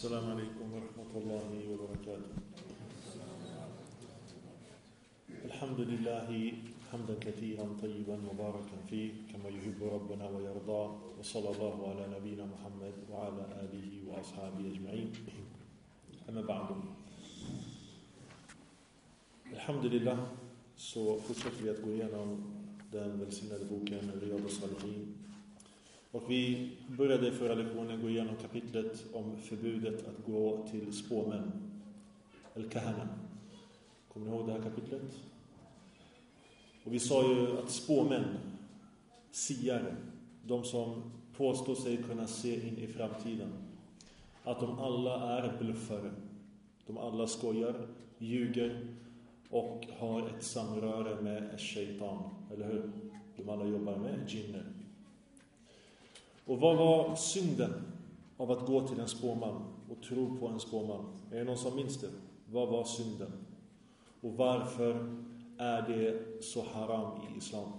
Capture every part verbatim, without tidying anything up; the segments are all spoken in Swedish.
السلام عليكم ورحمة الله وبركاته. الحمد لله حمدا كثيرا طيبا مباركا فيه كما يحب ربنا ويرضى وصلى الله على نبينا محمد وعلى آله وأصحابه أجمعين. أما بعد. الحمد لله så fortsätter vi att gå igenom den välsignade boken Riyadus Salihin. Och vi började förra lektionen gå igenom kapitlet om förbudet att gå till spåmän. El-Kahana. Kommer ni ihåg det här kapitlet? Och vi sa ju att spåmän, siare, de som påstår sig kunna se in i framtiden, att de alla är bluffare. De alla skojar, ljuger och har ett samröre med shaitan, eller hur? De alla jobbar med jinner. Och vad var synden av att gå till en spåman och tro på en spåman? Är det någon som minns det? Vad var synden? Och varför är det så haram i islam?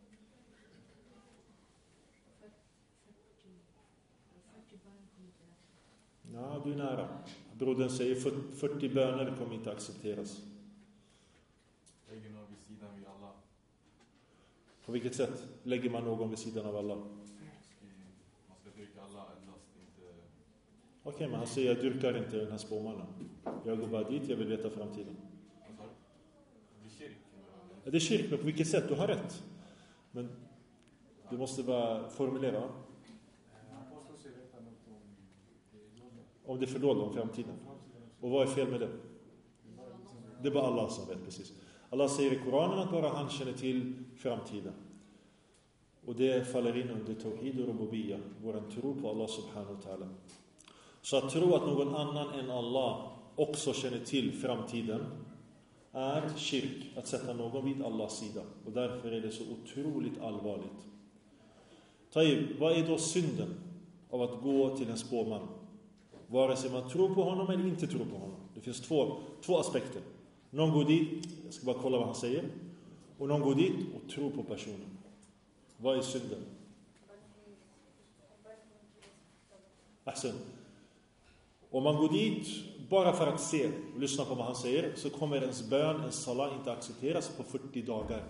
Ja, du är nära. Brodern säger fyrtio böner kommer inte accepteras. Lägger någon vid sidan vid Allah. På vilket sätt lägger man någon vid sidan av Allah? Man ska dyrka Allah endast, inte... Okej, okay, men han säger jag dyrkar inte den här spåmannen. Jag går bara dit, jag vill veta framtiden. Alltså, det är kyrk. Ja, det är kyrk, men på vilket sätt? Du har rätt. Men du måste bara formulera. Om det är fördolt om framtiden. Och vad är fel med det? Det är bara Allah som vet, precis. Allah säger i Koranen att bara han känner till framtiden. Och det faller in under Tawhid och Rububiyya, våran tro på Allah subhanahu wa ta'ala. Så att tro att någon annan än Allah också känner till framtiden är kyrk, att sätta någon vid Allahs sida. Och därför är det så otroligt allvarligt. Taib, vad är då synden av att gå till en spåman? Vare sig man tror på honom eller inte tror på honom. Det finns två, två aspekter. Någon går dit, jag ska bara kolla vad han säger. Och någon går dit och tror på personen. Vad är synden? Ahsan. Om man går dit bara för att se och lyssna på vad han säger, så kommer ens bön, ens salat inte accepteras på fyrtio dagar.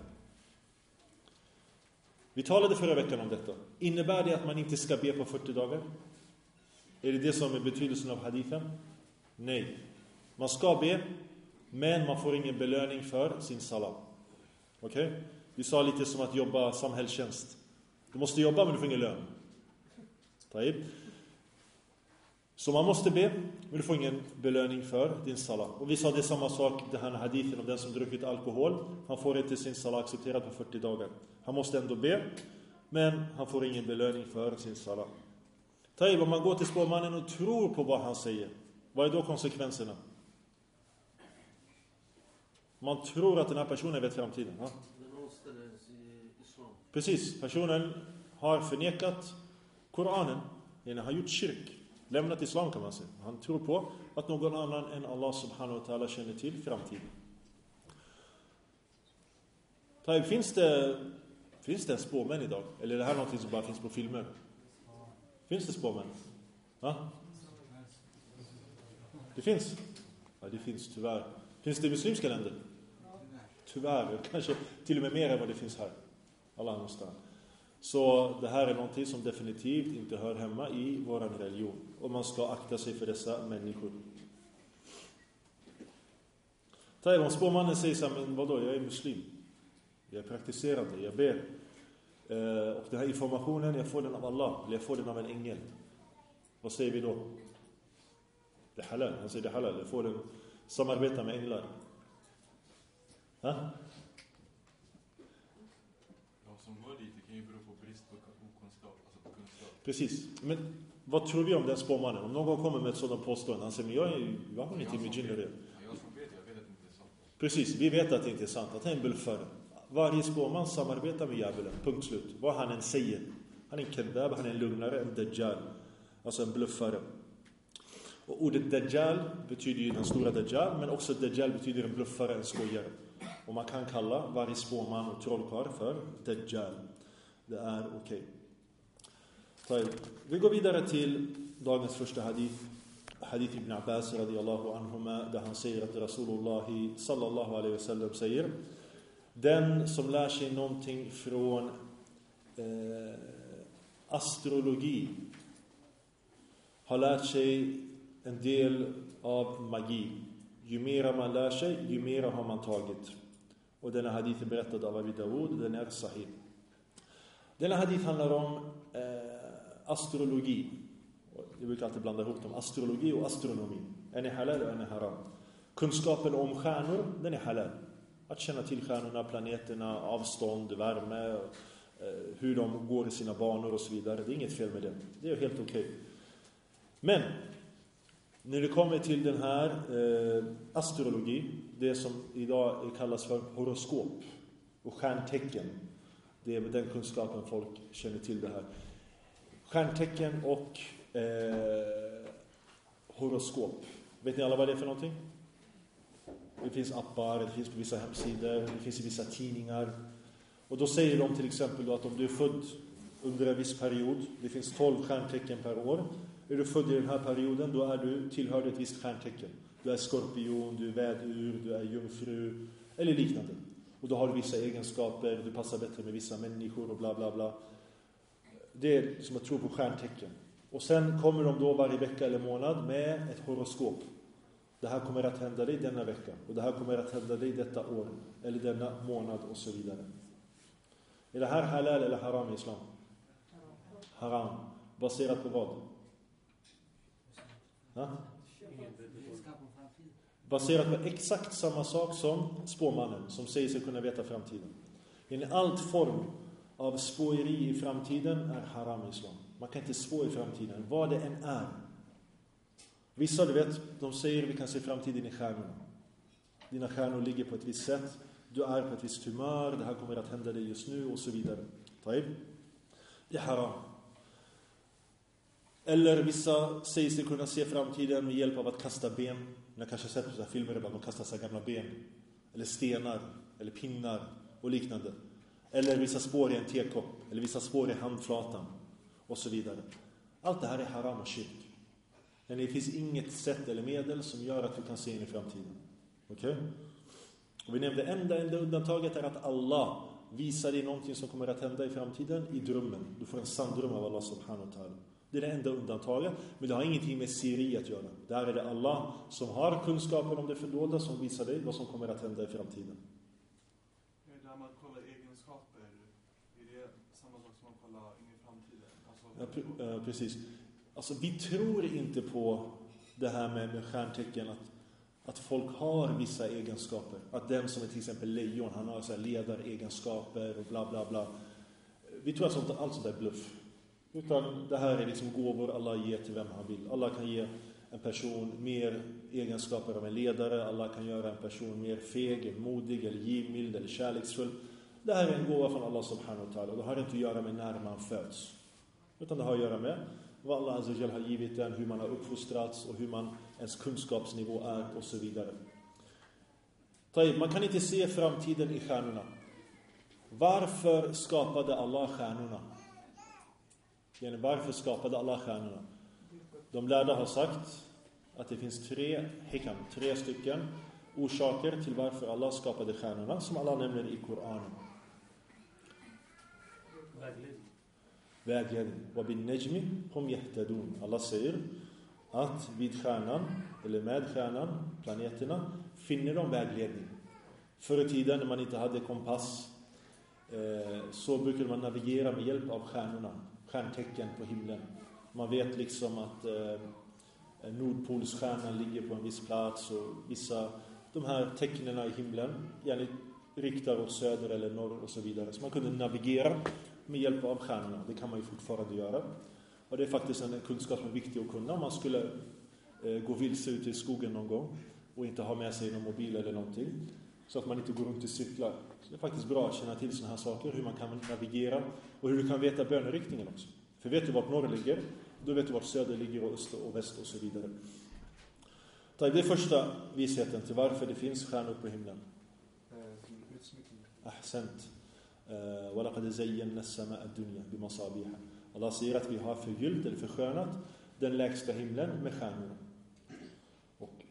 Vi talade förra veckan om detta. Innebär det att man inte ska be på fyrtio dagar? Är det det som är betydelsen av hadithen? Nej. Man ska be, men man får ingen belöning för sin salat. Okej? Okay? Vi sa lite som att jobba samhällstjänst. Du måste jobba, men du får ingen lön. Taib. Så man måste be, men du får ingen belöning för din salat. Och vi sa det samma sak, det här hadithen om den som druckit alkohol. Han får inte sin salat accepterad på fyrtio dagar. Han måste ändå be, men han får ingen belöning för sin salat. Taib, om man går till spåmannen och tror på vad han säger, vad är då konsekvenserna? Man tror att den här personen vet framtiden. Ja? Precis, personen har förnekat Koranen. Han har gjort kyrk, lämnat islam kan man säga. Han tror på att någon annan än Allah subhanahu wa ta'ala känner till framtiden. Taib, finns det, finns det en spåmän idag? Eller är det här någonting som bara finns på filmer? Finns det spåmän? Ja? Det finns? Ja, det finns tyvärr. Finns det i muslimska länder? Tyvärr, kanske till och med mer än vad det finns här. Allah måste. Så det här är någonting som definitivt inte hör hemma i vår religion. Och man ska akta sig för dessa människor. Ta om spåmannen säger så här, men vadå, jag är muslim. Jag är praktiserande, jag ber. Eh, och den här informationen, jag får den av Allah. Eller jag får den av en ängel. Vad säger vi då? Det är halal, han säger det är halal. Jag får den samarbeta med änglar. Ha? De som går dit, det kan ju bero på brist på okunskap, alltså på kunskap. Precis. Men vad tror vi om den spåmannen? Om någon kommer med ett sådant påstående, han säger, men jag, är, jag har inte med jinner. Jag som vet, jag vet att det inte är sant. Precis, vi vet att det inte är sant. Att han är en bluffare. Varje spåman samarbetar med djävulen. Punkt slut. Vad han än säger. Han är en kedab, han är en lugnare, en dajjal. Alltså en bluffare. Och ordet dajjal betyder ju den stora dajjal, men också dajjal betyder en bluffare, en skojare. Och man kan kalla varje spåman och trollkarl för dajjal. Det är okej. Okay. Vi går vidare till dagens första hadith. hadith ibn Abbas radiyallahu anhuma, där han säger att Rasulullah sallallahu alaihi wasallam säger: den som lär sig någonting från eh, astrologi har lärt sig en del av magi. Ju mer man lär sig, ju mer har man tagit. Och denna hadith är berättad av Abi Dawud, den är sahih. Denna hadith handlar om eh, astrologi. Jag brukar alltid blanda ihop dem. Astrologi och astronomi. En är halal och en är haram. Kunskapen om stjärnor, den är halal. Att känna till stjärnorna, planeterna, avstånd, värme, eh, hur de går i sina banor och så vidare. Det är inget fel med det. Det är helt okej. Okay. Men när det kommer till den här eh, astrologi, det som idag kallas för horoskop och stjärntecken, det är den kunskapen folk känner till det här. Stjärntecken och eh, horoskop. Vet ni alla vad det är för någonting? Det finns appar, det finns på vissa hemsidor, det finns i vissa tidningar. Och då säger de till exempel då att om du är född under en viss period, det finns tolv stjärntecken per år. Är du född i den här perioden, då är du tillhör ett visst stjärntecken. Du är skorpion, du är vädur, du är jungfru eller liknande. Och då har du vissa egenskaper, du passar bättre med vissa människor och bla bla bla. Det är som att tro på stjärntecken. Och sen kommer de då varje vecka eller månad med ett horoskop. Det här kommer att hända dig denna vecka. Och det här kommer att hända dig detta år. Eller denna månad och så vidare. Är det här halal eller haram i islam? Haram. Baserat på vad? Ha? Baserat på exakt samma sak som spåmannen som säger sig kunna veta framtiden. En allt form av spåeri i framtiden är haram i islam. Man kan inte spå i framtiden, vad det än är. Vissa, du vet, de säger vi kan se framtiden i stjärnorna. Dina stjärnor ligger på ett visst sätt. Du är på ett visst humör. Det här kommer att hända dig just nu och så vidare. Taib. Det är haram. Eller vissa säger sig kunna se framtiden med hjälp av att kasta ben. Ni har kanske sett på så här filmer där de kastar så här gamla ben. Eller stenar. Eller pinnar. Och liknande. Eller vissa spår i en tekopp. Eller vissa spår i handflatan. Och så vidare. Allt det här är haram och shirk. Men det finns inget sätt eller medel som gör att vi kan se in i framtiden. Okej? Okay? Och vi nämnde enda, enda undantaget är att Allah visar dig någonting som kommer att hända i framtiden i drömmen. Du får en sann dröm av Allah subhanahu wa ta'ala. Det är det enda undantaget. Men det har ingenting med siri att göra. Där är det Allah som har kunskapen om det fördolda som visar dig vad som kommer att hända i framtiden. När man kollar egenskaper, är det samma sak som man kollar in i framtiden? Alltså, ja, pre- äh, precis. Alltså vi tror inte på det här med, med stjärntecken att, att folk har vissa egenskaper. Att den som är till exempel lejon, han har så här ledaregenskaper och bla bla bla. Vi tror att sånt, allt sånt är bluff. Utan det här är liksom gåvor Allah ger till vem han vill. Allah kan ge en person mer egenskaper av en ledare. Allah kan göra en person mer feg, modig eller givmild eller kärleksfull. Det här är en gåva från Allah subhanahu wa ta'ala. Det har inte att göra med när man föds. Utan det har att göra med vad Allah azza wa jalla har givit den, hur man har uppfostrats och hur man, ens kunskapsnivå är och så vidare. Man kan inte se framtiden i stjärnorna. Varför skapade Allah stjärnorna? Varför skapade Allah stjärnorna? De lärda har sagt att det finns tre hikam, tre stycken orsaker till varför Allah skapade stjärnorna som Allah nämner i Koranen. Vägledning. وَبِالنَّجْمِ هُمْ يَهْتَدُونَ. Allah säger att vid stjärnan, eller med stjärnan, planeterna, finner de vägledning. Förr i tiden när man inte hade kompass eh, så brukade man navigera med hjälp av stjärnorna. Stjärntecken på himlen. Man vet liksom att eh, Nordpolsstjärnan ligger på en viss plats och vissa, de här tecknena i himlen gärna riktar åt söder eller norr och så vidare. Så man kunde navigera med hjälp av stjärnorna. Det kan man ju fortfarande göra. Och det är faktiskt en kunskap som är viktig att kunna om man skulle eh, gå vilse ut i skogen någon gång och inte ha med sig någon mobil eller någonting. Så att man inte går runt i cyklar. Så det är faktiskt bra att känna till sådana här saker. Hur man kan navigera och hur du kan veta böneriktningen också. För vet du vart norr ligger, då vet du vart söder ligger och öster och väst och så vidare. Det är första visheten till varför det finns stjärnor på himlen. Ahsant. وَلَقَدْ زَيَّنَّا السَّمَاءَ الدُّنْيَا بِمَصَابِيحَ. Allah säger att vi har förgyllt eller förskönat den lägsta himlen med stjärnor.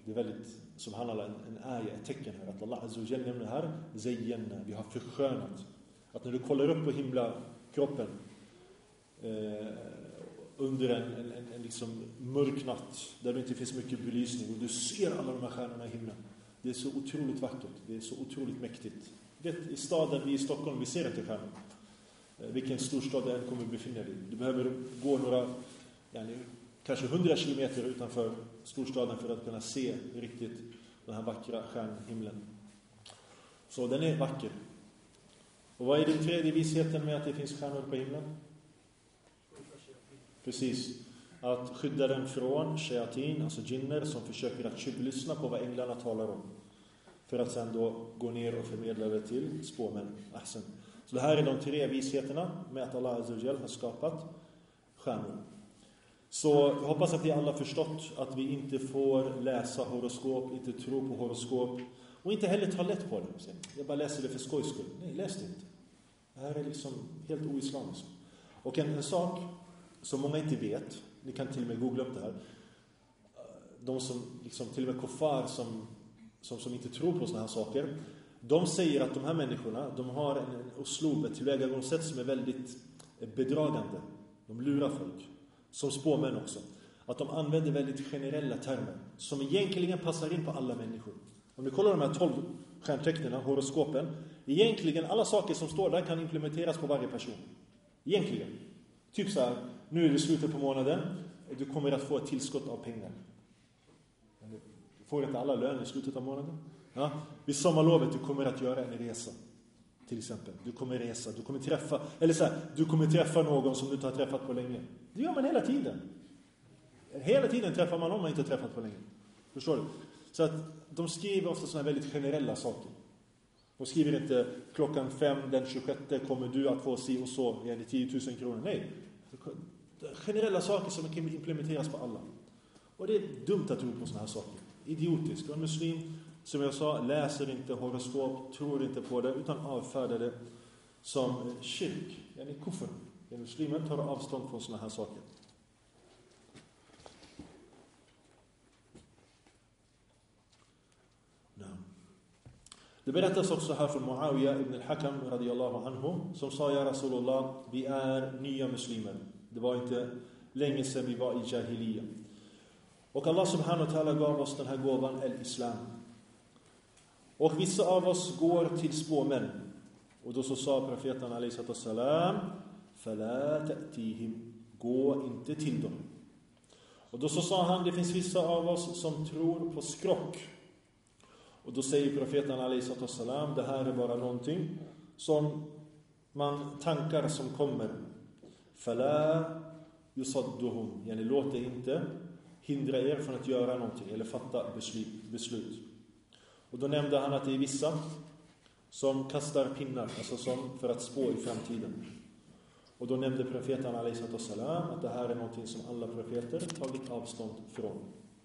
Det är väldigt, subhanallah, en, en ayah, ett tecken här. Att Allah Azza wa Jalla nämner här, zayyanna, vi har förskönat. Att när du kollar upp på himlakroppen eh, under en, en, en, en liksom mörk natt, där det inte finns mycket belysning, och du ser alla de här stjärnorna i himlen. Det är så otroligt vackert, det är så otroligt mäktigt. Vet, i staden, vi i Stockholm, vi ser inte stjärnor. Eh, vilken storstad det än kommer befinna dig. Du behöver gå några, yani, kanske hundra kilometer utanför storstaden för att kunna se riktigt den här vackra stjärnhimlen. Så den är vacker. Och vad är den tredje visheten med att det finns stjärnor på himlen? Precis. Att skydda den från shayatin, alltså jinner, som försöker att tjuvlyssna på vad änglarna talar om. För att sen då gå ner och förmedla det till spåmän. Ahsen. Så det här är de tre visheterna med att Allah Azza wa Jalla har skapat stjärnor. Så jag hoppas att ni alla förstått att vi inte får läsa horoskop, inte tro på horoskop och inte heller ta lätt på det. Jag bara läser det för skojs skull. Nej, läs det inte. Det här är liksom helt oislamiskt. Och en, en sak som många inte vet, ni kan till och med googla upp det här. De som liksom, till och med kuffar som, som, som inte tror på såna här saker, de säger att de här människorna, de har en, en uslub, ett tillvägagångssätt som är väldigt bedragande. De lurar folk. Som spåmän också. Att de använder väldigt generella termer som egentligen passar in på alla människor. Om ni kollar de här tolv stjärntecknen, horoskopen, egentligen alla saker som står där kan implementeras på varje person. Egentligen. Typ så här, nu är det slutet på månaden, du kommer att få ett tillskott av pengar. Får inte alla lön i slutet av månaden? Ja. Vid sommarlovet du kommer att göra en resa. Till exempel, du kommer resa, du kommer träffa, eller så här, du kommer träffa någon som du inte har träffat på länge. Det gör man hela tiden. Hela tiden träffar man någon man inte har träffat på länge. Förstår du? Så att de skriver ofta sådana väldigt generella saker. De skriver inte klockan fem den tjugosjätte kommer du att få si och så, igen i tio tusen kronor. Nej. Generella saker som kan implementeras på alla. Och det är dumt att tro på sådana här saker. Idiotiskt. Och en muslim, som jag sa, läser inte horoskop, tror inte på det, utan avfärdar det som kyrk. Yani kufr. En muslimen tar avstånd från sådana här saker. No. Det berättas också här från Muawiyah ibn al-Hakam radiyallahu anhu, som sa: ja Rasulullah, vi är nya muslimer. Det var inte länge sedan vi var i jahiliya. Och Allah subhanahu wa ta'ala gav oss den här gåvan, el-Islam. Och vissa av oss går till spåmän. Och då så sa profeten alayhi salam: fala ta'tihim, gå inte till dem. Och då så sa han: det finns vissa av oss som tror på skrock. Och då säger profeten alayhi salam: det här är bara någonting som man tankar som kommer. Fala yusadduhum, yani låt det inte hindra er från att göra någonting eller fatta beslut. Och då nämnde han att det är vissa som kastar pinnar, alltså som för att spå i framtiden. Och då nämnde profeten alayhi salam att det här är någonting som alla profeter tagit avstånd från.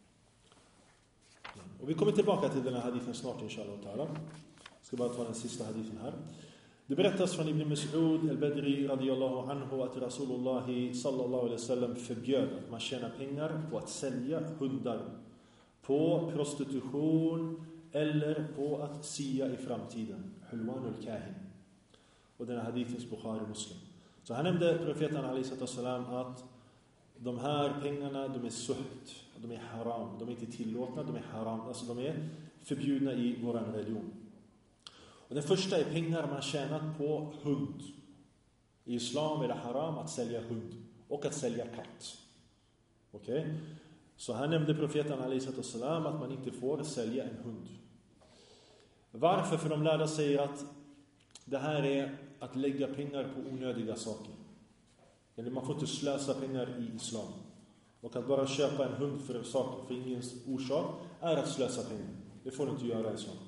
Och vi kommer tillbaka till den här hadithen snart, inshallah ta'ala. Jag ska bara ta den sista hadithen här. Det berättas från Ibn Mas'ud al-Badri radiyallahu anhu att Rasulullah sallallahu alaihi wasallam förbjöd att man tjänar pengar på att sälja hundar, på prostitution eller på att sia i framtiden. Hulwanul kahin. Och den här hadithens Bukhari Muslim. Så han nämnde profeten alayhi salam att de här pengarna, de är suht, de är haram, de är inte tillåtna, de är haram, alltså de är förbjudna i vår religion. Och den första är pengar man tjänat på hund. I islam är det haram att sälja hund och att sälja katt. Okej? Okay? Så här nämnde profeten alayhi salam att man inte får sälja en hund. Varför? För de lärda säger att det här är att lägga pengar på onödiga saker. Eller man får inte slösa pengar i islam. Och att bara köpa en hund för saker för ingen orsak är att slösa pengar. Det får du inte göra i islam.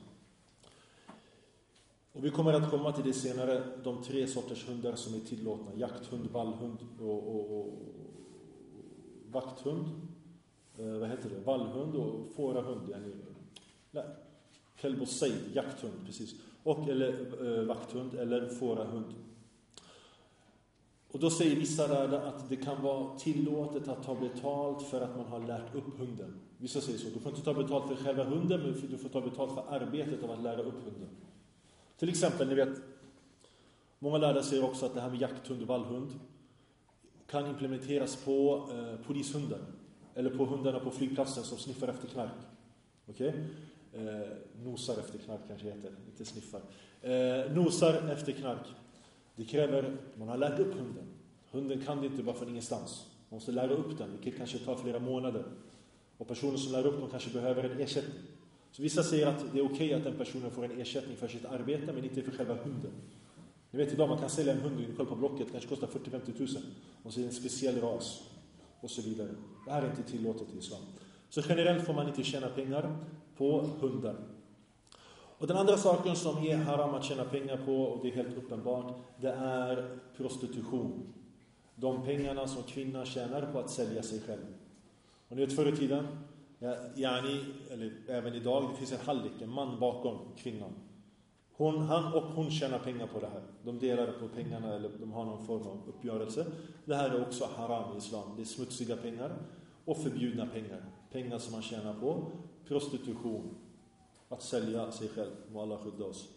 Och vi kommer att komma till det senare, de tre sorters hundar som är tillåtna. Jakthund, vallhund och, och, och vakthund. Eh, vad heter det? Vallhund och fårahund. Nej, kelb och sejd, jakthund, precis. Och eller eh, vakthund eller fårahund. Och då säger vissa lärda att det kan vara tillåtet att ta betalt för att man har lärt upp hunden. Vissa säger så, du får inte ta betalt för själva hunden, men du får ta betalt för arbetet av att lära upp hunden. Till exempel, ni vet, många lärare säger också att det här med jakthund och vallhund kan implementeras på eh, polishundar. Eller på hundarna på flygplatsen som sniffar efter knark. Okej? Okay? Eh, nosar efter knark kanske heter, inte sniffar. Eh, nosar efter knark. Det kräver, man har lärt upp hunden. Hunden kan det inte bara från ingenstans. Man måste lära upp den, vilket kanske tar flera månader. Och personer som lär upp dem kanske behöver en ersättning. Så vissa säger att det är okej att den personen får en ersättning för sitt arbete, men inte för själva hunden. Ni vet idag, man kan sälja en hund själv på Blocket, kanske kostar fyrtio till femtio tusen. Och så är det en speciell ras. Och så vidare. Det här är inte tillåtet i islam. Så generellt får man inte tjäna pengar på hundar. Och den andra saken som är haram att tjäna pengar på, och det är helt uppenbart, det är prostitution. De pengarna som kvinnan tjänar på att sälja sig själv. Och ni vet förr i tiden, ja, yani, eller även idag, det finns en hallik, en man bakom kvinnan. Hon, han och hon tjänar pengar på det här. De delar på pengarna eller de har någon form av uppgörelse. Det här är också haram i islam. Det är smutsiga pengar och förbjudna pengar. Pengar som man tjänar på prostitution. Att sälja sig själv. Må Allah skydda oss.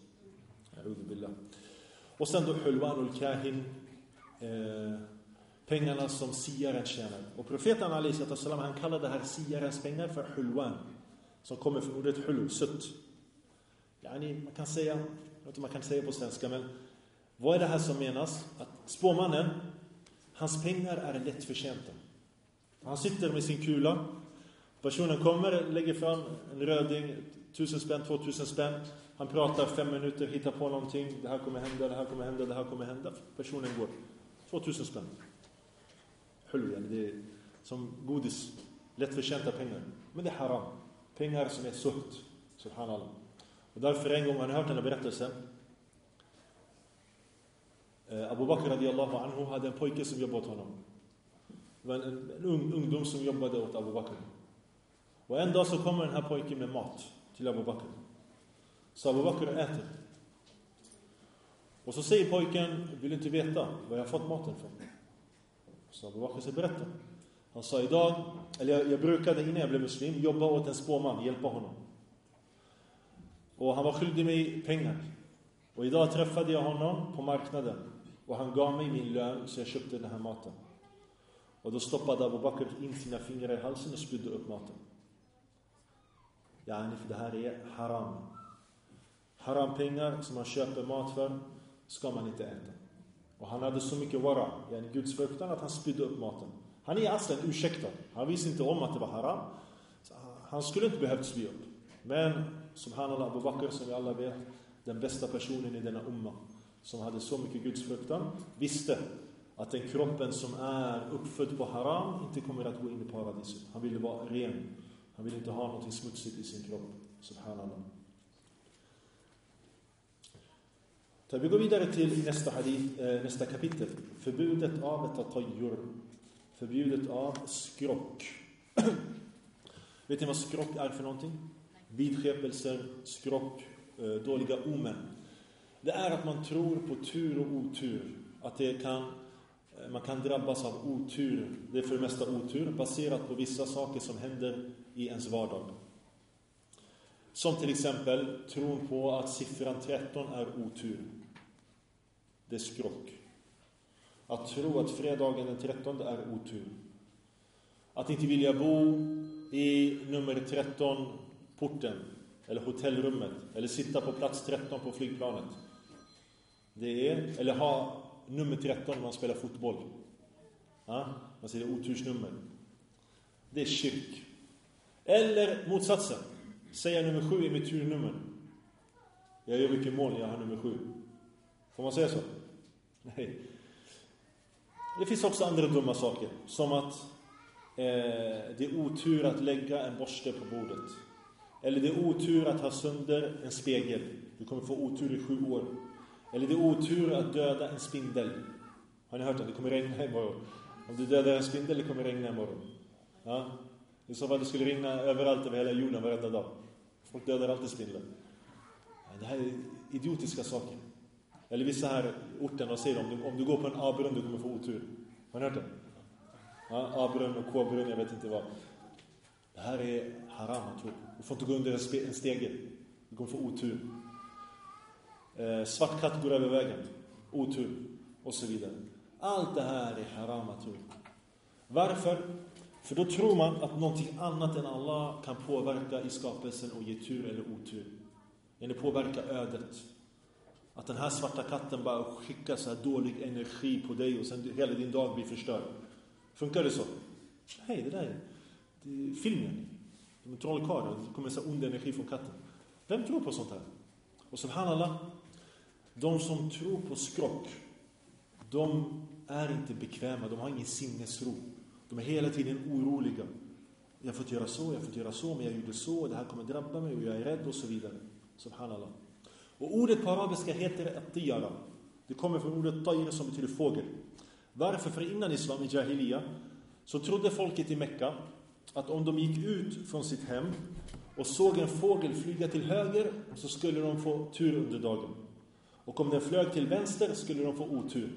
Och sen då hulwanul kahin. Eh, pengarna som siaren tjänar. Och profeten alayhi sallam, han kallade det här siarens pengar för hulwan. Som kommer från ordet hulu, sött. Yani, man kan säga, jag vet inte man kan säga på svenska, men vad är det här som menas? Att spåmannen, hans pengar är lätt förtjänta. Han sitter med sin kula. Personen kommer, lägger fram en röding, tusen spänn, två tusen spänn. Han pratar fem minuter, hittar på någonting. Det här kommer hända, det här kommer hända, det här kommer hända. Personen går. två tusen spänn. Hulven, det är som godis. Lätt förtjänta pengar. Men det är haram. Pengar som är sukt. Subhanallah. Och därför en gång har ni hört den här berättelsen. Abu Bakr radiyallahu anhu hade en pojke som jobbade åt honom. Det var en, en ung, ungdom som jobbade åt Abu Bakr. Och en dag så kommer den här pojken med mat till Abu Bakr. Så Abu Bakr äter. Och så säger pojken, vill inte veta var jag har fått maten från. Så Abu Bakr säger, berätta. Han sa idag, eller jag, jag brukade innan jag blev muslim jobba åt en spåman, hjälpa honom. Och han var skyldig mig pengar. Och idag träffade jag honom på marknaden. Och han gav mig min lön så jag köpte den här maten. Och då stoppade Abu Bakr in sina fingrar i halsen och spydde upp maten. Ja, för det här är haram. Haram pengar som man köper mat för ska man inte äta. Och han hade så mycket wara, yani Guds fruktan, att han spydde upp maten. Han är aslan ursäktad. Han visste inte om att det var haram. Så han skulle inte behövt spy upp. Men subhanallah, Abu Bakr, som vi alla vet, den bästa personen i denna umma, som hade så mycket Guds fruktan, visste att den kroppen som är uppfödd på haram inte kommer att gå in i paradiset. Han ville vara ren. Han ville inte ha något smutsigt i sin kropp. Subhanallah. Så vi går vidare till nästa hadith, eh, nästa kapitel. Förbudet av tatayyur. Förbudet av skrock. Vet ni vad skrock är för någonting? Vidskepelser, skrock, eh, dåliga omen. Det är att man tror på tur och otur. Att det kan, man kan drabbas av otur. Det är för det mesta otur baserat på vissa saker som händer i ens vardag. Som till exempel tron på att siffran tretton är otur. Det är skrock. Att tro att fredagen den trettonde är otur. Att inte vilja bo i nummer tretton porten eller hotellrummet eller sitta på plats tretton på flygplanet. Det är, eller ha nummer tretton när man spelar fotboll. Ja, man säger otursnummer. Det är kyrk. Eller motsatsen. Säga nummer sju är mitt turnummer. Jag gör mycket mål när jag har nummer sju. Får man säga så? Nej. Det finns också andra dumma saker. Som att eh, det är otur att lägga en borste på bordet. Eller det är otur att ha sönder en spegel. Du kommer få otur i sju år. Eller det är otur att döda en spindel. Har ni hört det? Det kommer regna imorgon. Om du dödar en spindel, det kommer regna imorgon. Ja? I så fall det skulle regna överallt över hela jorden varenda dag. Folk dödar alltid spindlar. Det här är idiotiska saker. Eller vissa här orterna säger om du, om du går på en A-brunn du kommer få otur. Har ni hört det? Ja, A-brunn och K-brunn, jag vet inte vad. Det här är haram, jag tror. Du får inte gå under en, spe, en stege. Du kommer få otur. Eh, svart katt går över vägen. Otur. Och så vidare. Allt det här är haram, jag tror. Varför? För då tror man att någonting annat än Allah kan påverka i skapelsen och ge tur eller otur. Eller påverka ödet. Att den här svarta katten bara skickar så här dålig energi på dig och sen hela din dag blir förstörd. Funkar det så? Nej, det där är, det är filmen. De är trollkarlar. Det kommer så ond energi från katten. Vem tror på sånt här? Och subhanallah, de som tror på skrock, de är inte bekväma. De har ingen sinnesro. De är hela tiden oroliga. Jag får göra så, jag får göra så, men jag gjorde så. Det här kommer drabba mig och jag är rädd och så vidare. Subhanallah. Och ordet på arabiska heter at-tiyara. Det kommer från ordet tayr som betyder fågel. Varför? För innan islam i Jahiliya så trodde folket i Mekka att om de gick ut från sitt hem och såg en fågel flyga till höger så skulle de få tur under dagen. Och om den flög till vänster skulle de få otur.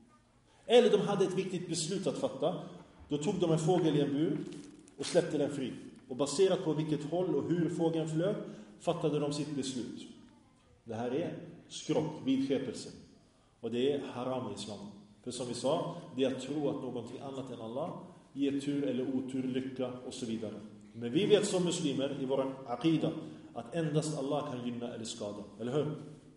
Eller de hade ett viktigt beslut att fatta. Då tog de en fågel i en bur och släppte den fri. Och baserat på vilket håll och hur fågeln flög fattade de sitt beslut. Det här är skrock, vidskepelse. Och det är haram i islam. För som vi sa, det är att tro att någonting annat än Allah ger tur eller otur, lycka och så vidare. Men vi vet som muslimer i vår aqida att endast Allah kan gynna eller skada. Eller hur?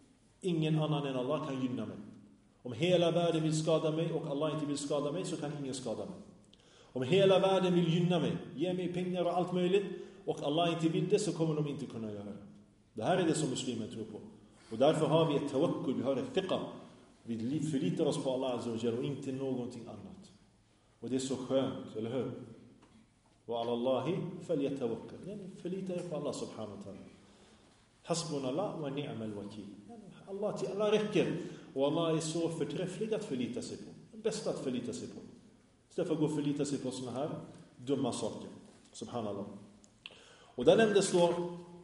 Ingen annan än Allah kan gynna mig. Om hela världen vill skada mig och Allah inte vill skada mig så kan ingen skada mig. Om hela världen vill gynna mig, ge mig pengar och allt möjligt och Allah inte vill det så kommer de inte kunna göra det. Det här är det som muslimer tror på. Och därför har vi ett tawakkul, vi har ett fiqa. Vi förlitar oss på Allah Azza wa Jalla och inte någonting annat. Och det är så skönt, eller hur? Och ala Allahi falyatawakkal. Förlita er på Allah subhanahu wa ta'ala. Hasbunallah wa ni'mal wakil. Allah till Allah räcker. Och Allah är så förträfflig att förlita sig på. Den bästa att förlita sig på. Istället för att gå och förlita sig på såna här dumma saker. Subhanallah. Och där nämndes då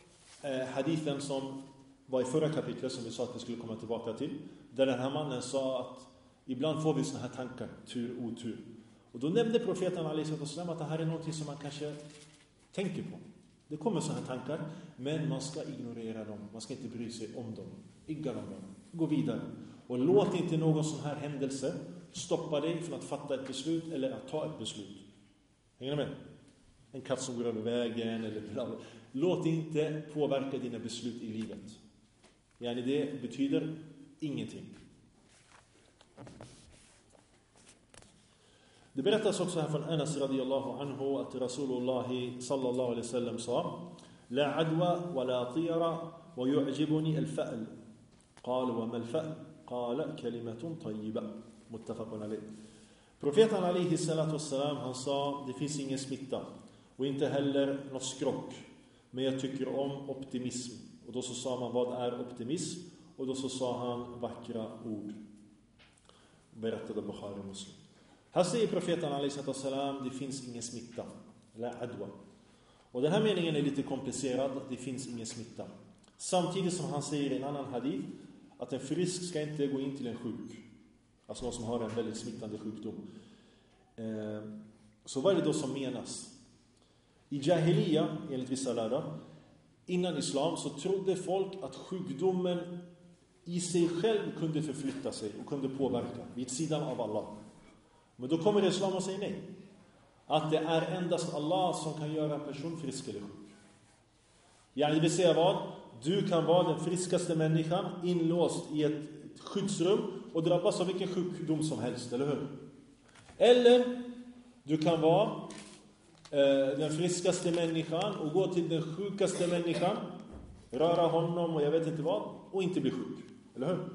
eh, hadithen som var i förra kapitlet som vi sa att vi skulle komma tillbaka till. Där den här mannen sa att ibland får vi såna här tankar, tur, otur. Och då nämnde profeten alaihi wasallam att det här är någonting som man kanske tänker på. Det kommer såna här tankar, men man ska ignorera dem. Man ska inte bry sig om dem. Igga dem bara. Gå vidare. Och låt inte någon sån här händelse stoppa dig från att fatta ett beslut eller att ta ett beslut. Hänger ni med? En katt som går över vägen eller låt inte påverka dina beslut i livet. Yani det betyder ingenting. Det berättas också här från Anas radiyallahu anhu att Rasulullah sallallahu alaihi wasallam sa: "La adwa wa la tira wa yu'jibuni al-fa'l." قال وما الفأل قال كلمة طيبة متفق عليه. Profeten alaihi salatu wassalam, han sa det finns ingen smitta och inte heller något skrock, men jag tycker om optimism. Och då så sa man, vad är optimism? Och då så sa han vackra ord. Berättade Bukhari Muslim. Här säger profeten alaihi salatu wassalam, det finns ingen smitta. La adwa. Och den här meningen är lite komplicerad. Det finns ingen smitta. Samtidigt som han säger i en annan hadith att en frisk ska inte gå in till en sjuk. Alltså någon som har en väldigt smittande sjukdom. Eh, så vad är det då som menas? I Jahiliya, enligt vissa lärare, innan islam så trodde folk att sjukdomen i sig själv kunde förflytta sig och kunde påverka vid sidan av Allah. Men då kommer islam och säger nej. Att det är endast Allah som kan göra en person frisk eller sjuk. Ja, det vill säga vad? Du kan vara den friskaste människan inlåst i ett skyddsrum och drabbas av vilken sjukdom som helst, eller hur? Eller du kan vara eh, den friskaste människan och gå till den sjukaste människan, röra honom och jag vet inte vad, och inte bli sjuk, eller hur?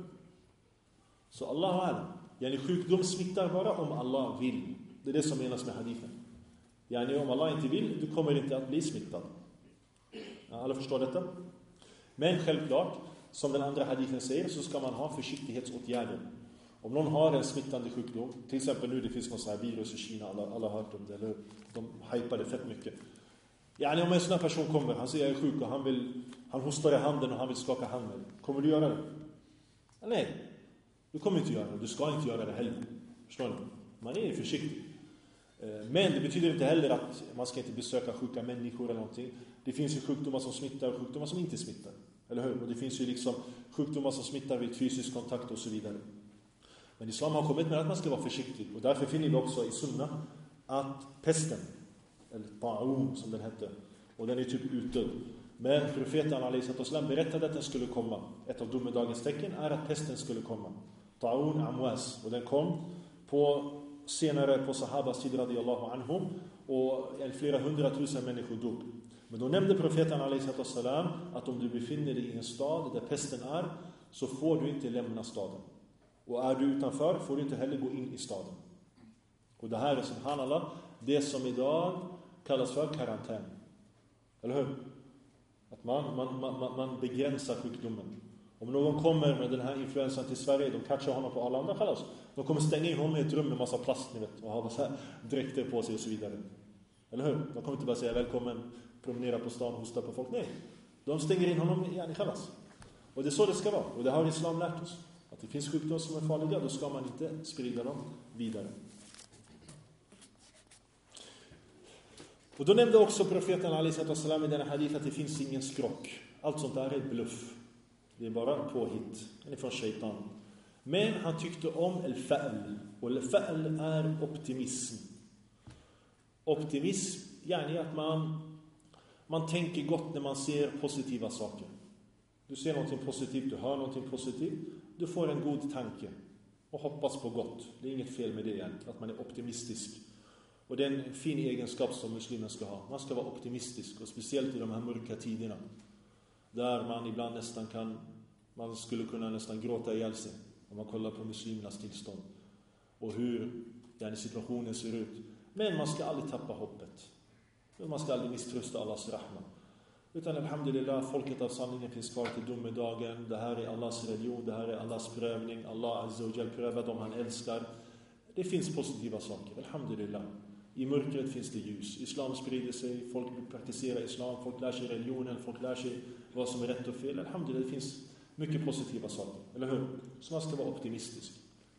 Så Allah har yani sjukdom smittar bara om Allah vill. Det är det som menas med hadithen. Yani om Allah inte vill, du kommer inte att bli smittad. Alla förstår detta? Men självklart, som den andra hadithen säger, så ska man ha försiktighetsåtgärder. Om någon har en smittande sjukdom, till exempel nu det finns någon sån här virus i Kina, alla, alla har hört om det, eller de hypar det fett mycket. Yani om en sån här person kommer, han säger jag är sjuk och han, vill, han hostar i handen och han vill skaka handen. Kommer du göra det? Nej. Du kommer inte göra det, du ska inte göra det heller. Förstår ni? Man är försiktig. Men det betyder inte heller att man ska inte besöka sjuka människor eller någonting. Det finns ju sjukdomar som smittar och sjukdomar som inte smittar. Eller hur? Och det finns ju liksom sjukdomar som smittar vid fysisk kontakt och så vidare. Men islam har kommit med att man ska vara försiktig. Och därför finner vi också i sunna att pesten, eller ta'un som den hette, och den är typ utdöd. Men profeten alaihi sallam berättade att den skulle komma. Ett av domedagens tecken är att pesten skulle komma. Ta'un amwas. Och den kom på senare på sahabas tid radiyallahu anhum. Och flera hundratusen människor dog. Men då nämnde profeten alaihi sallam att om du befinner dig i en stad där pesten är, så får du inte lämna staden. Och är du utanför får du inte heller gå in i staden. Och det här är subhanallah det som idag kallas för karantän. Eller hur? Att man, man, man, man begränsar sjukdomen. Om någon kommer med den här influensan till Sverige, de catchar honom på Arlanda, kallas. De kommer stänga in honom i ett rum med massa plast, ni vet, och ha så här dräkter på sig och så vidare. Eller hur? De kommer inte bara säga välkommen, promenera på stan, hosta på folk. Nej, de stänger in honom i yani kallas. Och det är så det ska vara. Och det har islam lärt oss. Att det finns sjukdomar som är farliga, då ska man inte sprida dem vidare. Och då nämnde också profeten alaihi sallam i denna hadith att det finns ingen skrock. Allt sånt där är bluff. Det är bara påhitt. Det är från shaitan. Men han tyckte om al-fa'l. Och al-fa'l är optimism. Optimism, yani att man, man tänker gott när man ser positiva saker. Du ser någonting positivt, du hör någonting positivt. Du får en god tanke. Och hoppas på gott. Det är inget fel med det egentligen. Att man är optimistisk. Och det är en fin egenskap som muslimer ska ha. Man ska vara optimistisk. Och speciellt i de här mörka tiderna. Där man ibland nästan kan, man skulle kunna nästan gråta ihjäl sig. Om man kollar på muslimernas tillstånd. Och hur den situationen ser ut. Men man ska aldrig tappa hoppet. Man ska aldrig misströsta Allahs rahma. Utan alhamdulillah, folket av sanningen finns kvar till domedagen. Det här är Allahs religion, det här är Allahs prövning. Allah azza wa jal prövar dem han älskar. Det finns positiva saker, alhamdulillah. I mörkret finns det ljus. Islam sprider sig, folk praktiserar islam, folk lär sig religionen, folk lär sig vad som är rätt och fel. Alhamdulillah, det finns mycket positiva saker, eller hur? Så man ska vara optimistisk.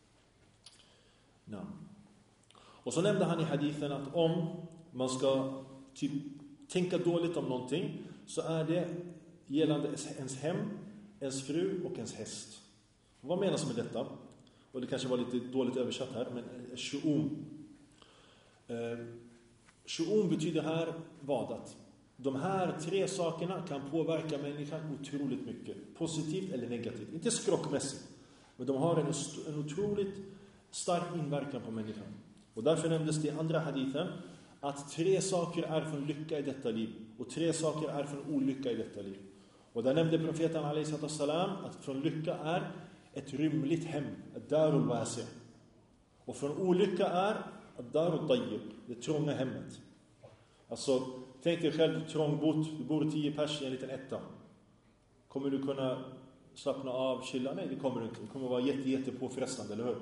Ja. Och så nämnde han i hadithen att om man ska typ tänka dåligt om någonting, så är det gällande ens hem, ens fru och ens häst. Vad menas med detta? Och det kanske var lite dåligt översatt här, men shu'um. Eh, shu'um betyder här vad? Att de här tre sakerna kan påverka människan otroligt mycket. Positivt eller negativt. Inte skrockmässigt. Men de har en, en otroligt stark inverkan på människan. Och därför nämndes det i andra hadithen att tre saker är från lycka i detta liv. Och tre saker är från olycka i detta liv. Och där nämnde profeten alaihi sallam att från lycka är ett rymligt hem. Ett darul wasi'. Och från olycka är ett darul tayyib. Det trånga hemmet. Alltså, tänk dig själv trångbott. Du bor tio pers i en liten etta. Kommer du kunna slappna av, chilla? Nej, det kommer du inte. Det kommer vara jätte, jätte påfrestande, eller hur?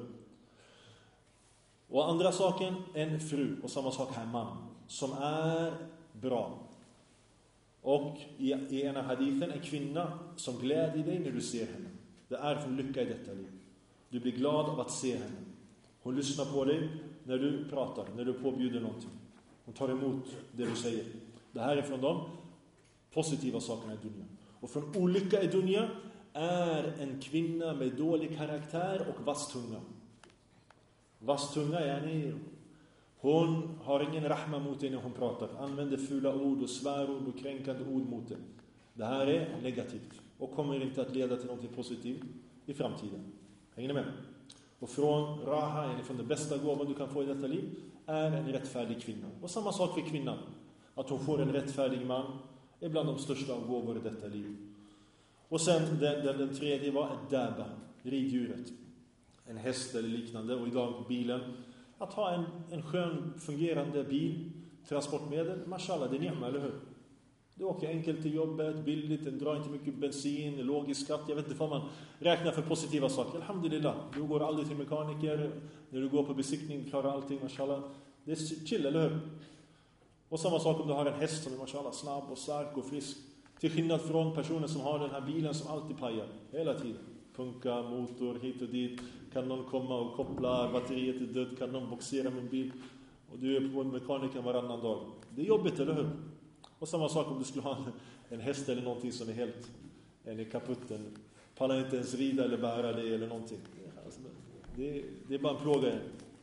Och andra saken, en fru. Och samma sak här, man. Som är bra. Och i, i ena hadithen, en kvinna som glädjer dig när du ser henne. Det är från lycka i detta liv. Du blir glad av att se henne. Hon lyssnar på dig när du pratar, när du påbjuder någonting. Hon tar emot det du säger. Det här är från de positiva sakerna i dunya. Och från olycka i dunya är en kvinna med dålig karaktär och vass tunga. Vass tunga är ni. Hon har ingen rahma mot dig när hon pratar. Använder fula ord och svärord och kränkande ord mot dig. Det här är negativt. Och kommer inte att leda till något positivt i framtiden. Hänger ni med? Och från raha, eller från det bästa gåvan du kan få i detta liv, är en rättfärdig kvinna. Och samma sak för kvinnan. Att hon får en rättfärdig man är bland de största av gåvor i detta liv. Och sen den, den, den tredje var ett daba, riddjuret. En häst eller liknande. Och idag bilen. Att ha en, en skön fungerande bil, transportmedel, mashallah, det är ni'ma, eller hur? Du åker enkelt till jobbet, billigt, den drar inte mycket bensin, logisk skatt, jag vet inte vad man räknar för positiva saker. Alhamdulillah, du går aldrig till mekaniker, när du går på besiktning klarar allting, mashallah. Det är chill, eller hur? Och samma sak om du har en häst som är mashallah snabb och stark och frisk. Till skillnad från personen som har den här bilen som alltid pajar, hela tiden. funka, motor hit och dit. Kan någon komma och koppla, batteriet är dött, kan någon boxera min bil? Och du är på en mekaniker varannan dag. Det är jobbigt, eller hur? Och samma sak om du skulle ha en, en häst eller någonting som är helt en är kaputten. Pallar inte ens rida eller bära det eller någonting. Alltså, det, det är bara en plåga.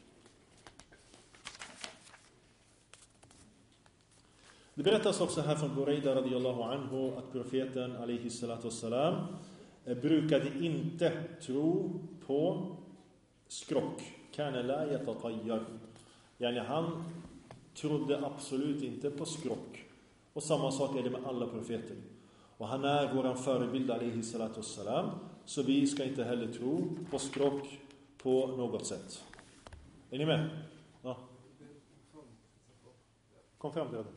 Det berättas också här från Buraida radiyallahu anhu att profeten alayhi salatu wassalam brukade inte tro på skrock. Kana la yatatayyar. Yani han trodde absolut inte på skrock. Och samma sak är det med alla profeter. Och han är våran förebild alayhi salatu wassalam. Så vi ska inte heller tro på skrock på något sätt. Är ni med? Ja. Kom fram till det.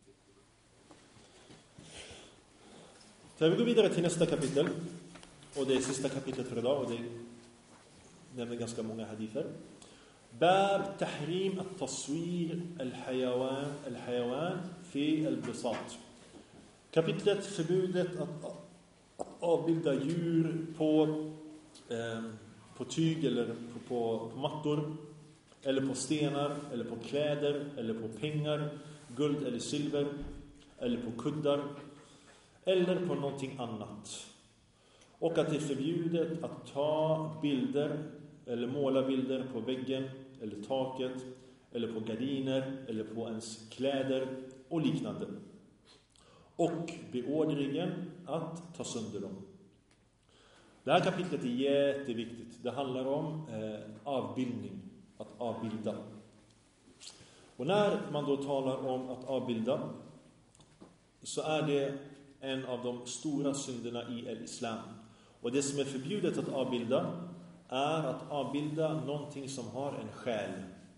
Så vi går vidare till nästa kapitel. Och det är sista kapitlet för idag. Och det nämner ganska många hadither. Bab tahrim at-taswir al-hayawan al-hayawan fi al-bisat. Kapitlet förbudet att, att avbilda djur på eh, på tyg eller på, på, på mattor eller på stenar eller på kläder eller på pengar, guld eller silver eller på kuddar eller på någonting annat. Och att det är förbjudet att ta bilder eller måla bilder på väggen eller taket eller på gardiner eller på ens kläder och liknande. Och beordringen att ta sönder dem. Det här kapitlet är jätteviktigt. Det handlar om eh, avbildning, att avbilda. Och när man då talar om att avbilda så är det en av de stora synderna i islam. Och det som är förbjudet att avbilda är att avbilda någonting som har en själ.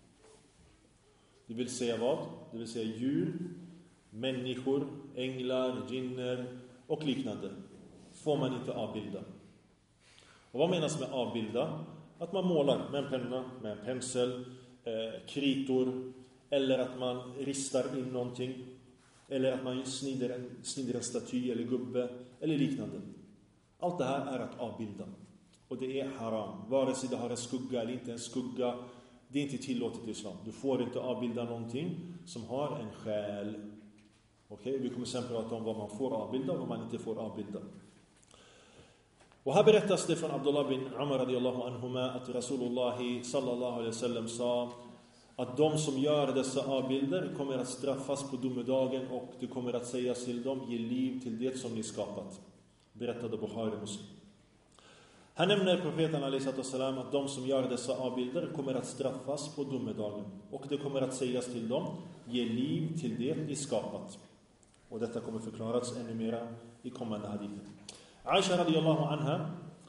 Det vill säga vad? Det vill säga djur, människor, änglar, jinner och liknande. Får man inte avbilda. Och vad menas med avbilda? Att man målar med en penna, med en pensel, eh, kritor, eller att man ristar in någonting, eller att man snider en, snider en staty eller gubbe, eller liknande. Allt det här är att avbilda. Och det är haram. Vare sig det har en skugga eller inte en skugga, det är inte tillåtet i islam. Du får inte avbilda någonting som har en själ. Okej, vi kommer sen prata om vad man får avbilda och vad man inte får avbilda. Och här berättas det från Abdullah bin Umar radiyallahu anhuma att Rasulullah sallallahu alaihi wasallam sa att de som gör dessa avbilder kommer att straffas på domedagen och det kommer att sägas till dem: ge liv till det som ni skapat. Berättade Bukhari Muslim. Här nämner profeten alaihi wasallam att de som gör dessa avbilder kommer att straffas på domedagen och det kommer att sägas till dem: ge liv till det ni skapat. Och detta kommer förklaras ännu mera i kommande hadither. Aisha radiyallahu anha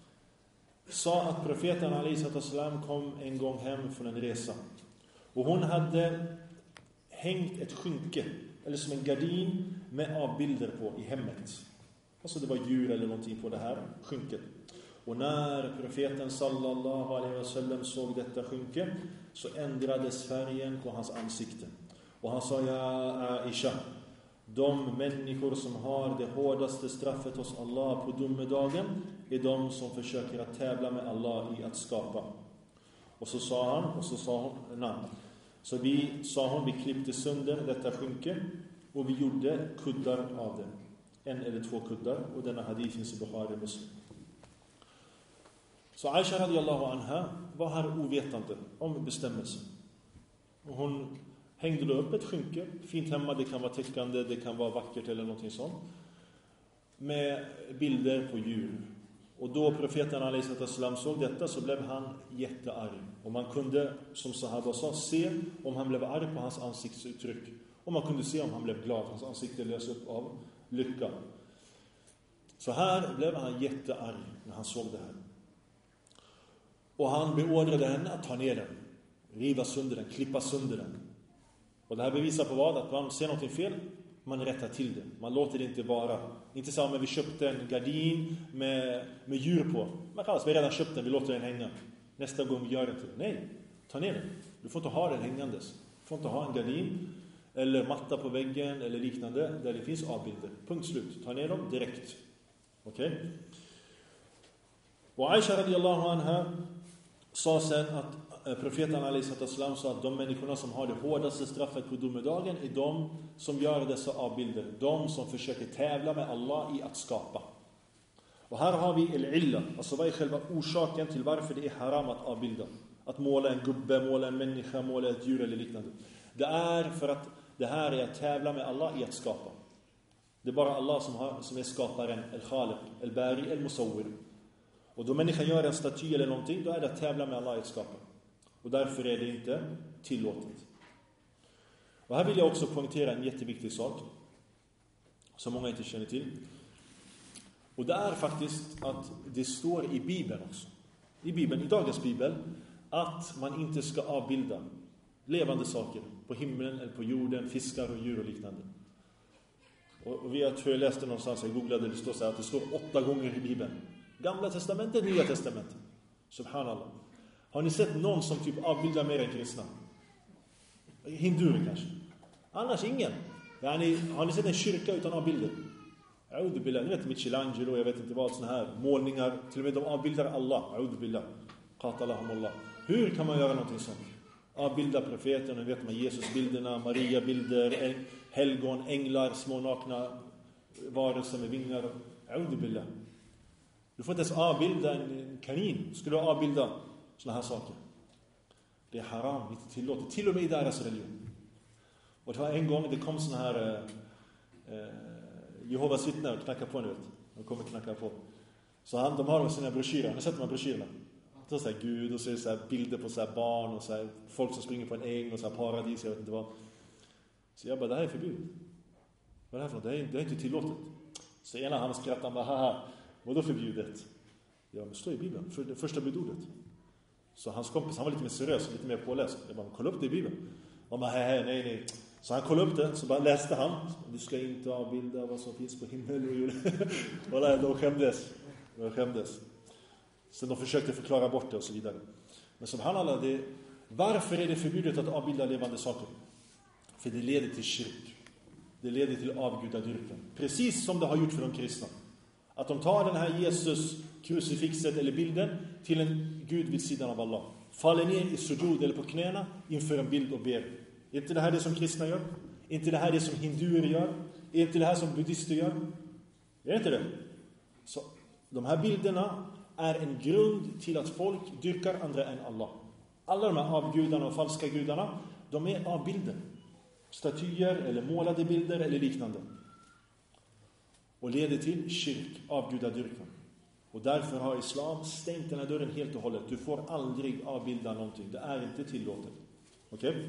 sa att profeten alaihi wasallam kom en gång hem från en resa. Och hon hade hängt ett skynke, eller som en gardin med avbilder på i hemmet. Alltså det var djur eller någonting på det här skynket. Och när profeten sallallahu alaihi wasallam såg detta skynke så ändrades färgen på hans ansikte. Och han sa: ja Aisha, de människor som har det hårdaste straffet hos Allah på domedagen är de som försöker att tävla med Allah i att skapa. Och så sa han, och så sa hon, nej. Så vi, sa hon, vi klippte sönder detta skynke och vi gjorde kuddar av det. En eller två kuddar, och denna hadith finns i Bukhari Muslim. Så Aisha radiyallahu anha var här ovetande om bestämmelsen. Och hon hängde då upp ett skynke, fint hemma, det kan vara täckande, det kan vara vackert eller någonting sånt, med bilder på djur. Och då profeten alaihi wasallam såg detta så blev han jättearg. Och man kunde, som sahaba sa, se om han blev arg på hans ansiktsuttryck. Och man kunde se om han blev glad, hans ansikte lös upp av lycka. Så här blev han jättearg när han såg det här. Och han beordrade henne att ta ner den, riva sönder den, klippa sönder den. Och det här bevisar på vad? Att man ser något fel, man rättar till det. Man låter det inte vara. Inte så att vi köpte en gardin med, med djur på. Man kallas, vi har redan köpt den, vi låter den hänga. Nästa gång vi gör det till. Nej, ta ner den. Du får inte ha den hängandes. Du får inte ha en gardin eller matta på väggen eller liknande där det finns avbilder. Punkt slut. Ta ner dem direkt. Okej? Okay? Och Aisha radiyallahu anha sa sen att profeten alaihi sallam sa att de människorna som har det hårdaste straffet på domedagen är de som gör dessa avbilder. De som försöker tävla med Allah i att skapa. Och här har vi el-illa. Alltså vad är själva orsaken till varför det är haram att avbilda? Att måla en gubbe, måla en människa, måla ett djur eller liknande. Det är för att det här är att tävla med Allah i att skapa. Det är bara Allah som, har, som är skaparen, el-khaliq, el-bari, el-musawwir. Och då människan gör en staty eller någonting, då är det att tävla med Allah i att skapa. Och därför är det inte tillåtet. Och här vill jag också poängtera en jätteviktig sak som många inte känner till. Och det är faktiskt att det står i Bibeln också. I Bibeln, i dagens Bibel, att man inte ska avbilda levande saker på himlen eller på jorden, fiskar och djur och liknande. Och vi jag tror jag läste någonstans, jag googlade, det står så här att det står åtta gånger i Bibeln. Gamla testamentet, Nya testamentet. Subhanallah. Har ni sett någon som typ avbildar mer än kristna? Hinduer kanske. Annars ingen. Yani, har ni sett en kyrka utan avbilder? A'udhu billah. Ni vet Michelangelo, jag vet inte vad, såna här målningar. Till och med de avbildar Allah. A'udhu billah. Qatalahumullah. Hur kan man göra någonting sånt? Avbilda profeten, ni vet man Jesus-bilderna, Maria-bilder, helgon, änglar, små nakna varelser med vingar. A'udhu billah. Du får inte ens avbilda en kanin. Skulle du avbilda såna här saker? Det är haram, inte tillåtet. Till och med i deras religion. Och det var en gång det kom såna här eh, Jehovas vittnen och knackade på nu. De kommer knacka på. Så han, de har sina broschyrer. Har ni sett de här broschyrerna? Så så här Gud och så är det så här bilder på så här barn och så här folk som springer på en äng och så här paradis, jag vet inte vad. Så jag bara, det här är förbud. Vad är det här för något? Det är, det är inte tillåtet. Så ena han skrattar och bara, haha, vad då förbjudet? Ja, men det står i Bibeln, för det första budordet. Så hans kompis, han var lite mer seriös, lite mer påläst. Jag bara, kolla upp det i Bibeln. Han bara, hej, nej, nej. Så han kollade upp det, så bara läste han. Du ska inte avbilda vad som finns på himmel och jord. Och där, de skämdes. De skämdes. Sen de försökte förklara bort det och så vidare. Men subhanallah, det, varför är det förbjudet att avbilda levande saker? För det leder till kyrk. Det leder till avgudadyrkan. Precis som det har gjort för de kristna. Att de tar den här Jesus krucifixet eller bilden till en Gud vid sidan av Allah. Faller ner i sujud eller på knäna inför en bild och ber. Är inte det här det som kristna gör? Är inte det här det som hinduer gör? Är inte det här som buddhister gör? Är det inte det? Så de här bilderna är en grund till att folk dyrkar andra än Allah. Alla de här avgudarna och falska gudarna, de är avbilder. Statyer eller målade bilder eller liknande. Och leder till kyrk, avgudadyrkan. Och därför har islam stängt den här dörren helt och hållet. Du får aldrig avbilda någonting. Det är inte tillåtet. Okej? Okay?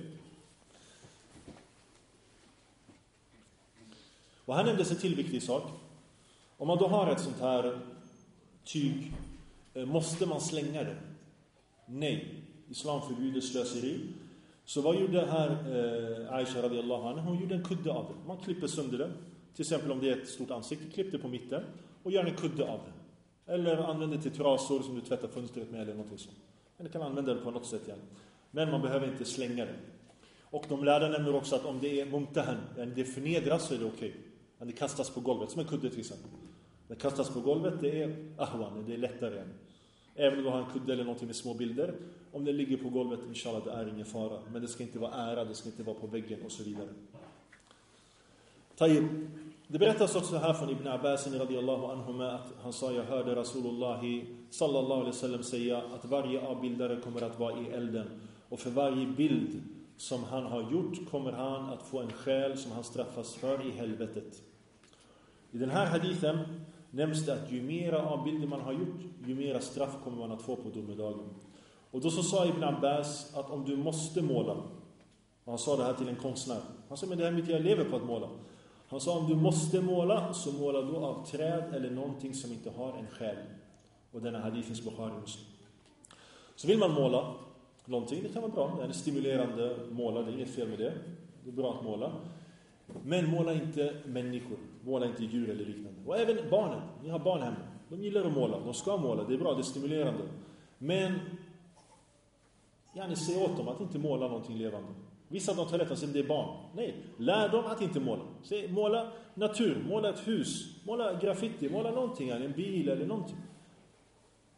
Och här nämndes en till viktig sak. Om man då har ett sånt här tyg, måste man slänga det? Nej. Islam förbjuder slöseri. Så vad gjorde här eh, Aisha radiyallahu anha? Hon gjorde en kudde av det. Man klipper sönder det. Till exempel om det är ett stort ansikte, klipp det på mitten och gör en kudde av det. Eller använd det till trasor som du tvättar fönstret med eller något sånt. Men du kan använda det på något sätt igen. Men man behöver inte slänga det. Och de lärde nämner också att om det är mumtahan, det förnedras, så är det okej. Okay. Men det kastas på golvet, som en kudde till exempel. Det kastas på golvet, det är ahwan, det är lättare än. Även om du har en kudde eller någonting med små bilder. Om det ligger på golvet, inshallah, det är ingen fara. Men det ska inte vara ära, det ska inte vara på väggen och så vidare. Tayyib. Det berättas också här från Ibn Abbas radiyallahu anhuma att han sa, jag hörde Rasulullah sallallahu alaihi wasallam säga att varje avbildare kommer att vara i elden. Och för varje bild som han har gjort kommer han att få en själ som han straffas för i helvetet. I den här hadithen nämns det att ju mera avbilder man har gjort, ju mera straff kommer man att få på domedagen. Och då så sa Ibn Abbas att om du måste måla, och han sa det här till en konstnär, han sa, men det här mitt jag lever på att måla. Han sa, om du måste måla, så måla då av träd eller någonting som inte har en själ. Och denna hadithens Bukhari Muslim. Så vill man måla någonting, det kan vara bra. Det är en stimulerande måla, det är inget fel med det. Det är bra att måla. Men måla inte människor, måla inte djur eller liknande. Och även barnen, ni har barn hemma. De gillar att måla, de ska måla, det är bra, det är stimulerande. Men ja, ni säger åt dem att inte måla någonting levande. Vissa av dem tar lätt att säga det är barn. Nej, lär dem att inte måla. Säg, måla natur, måla ett hus, måla graffiti, måla någonting, en bil eller någonting.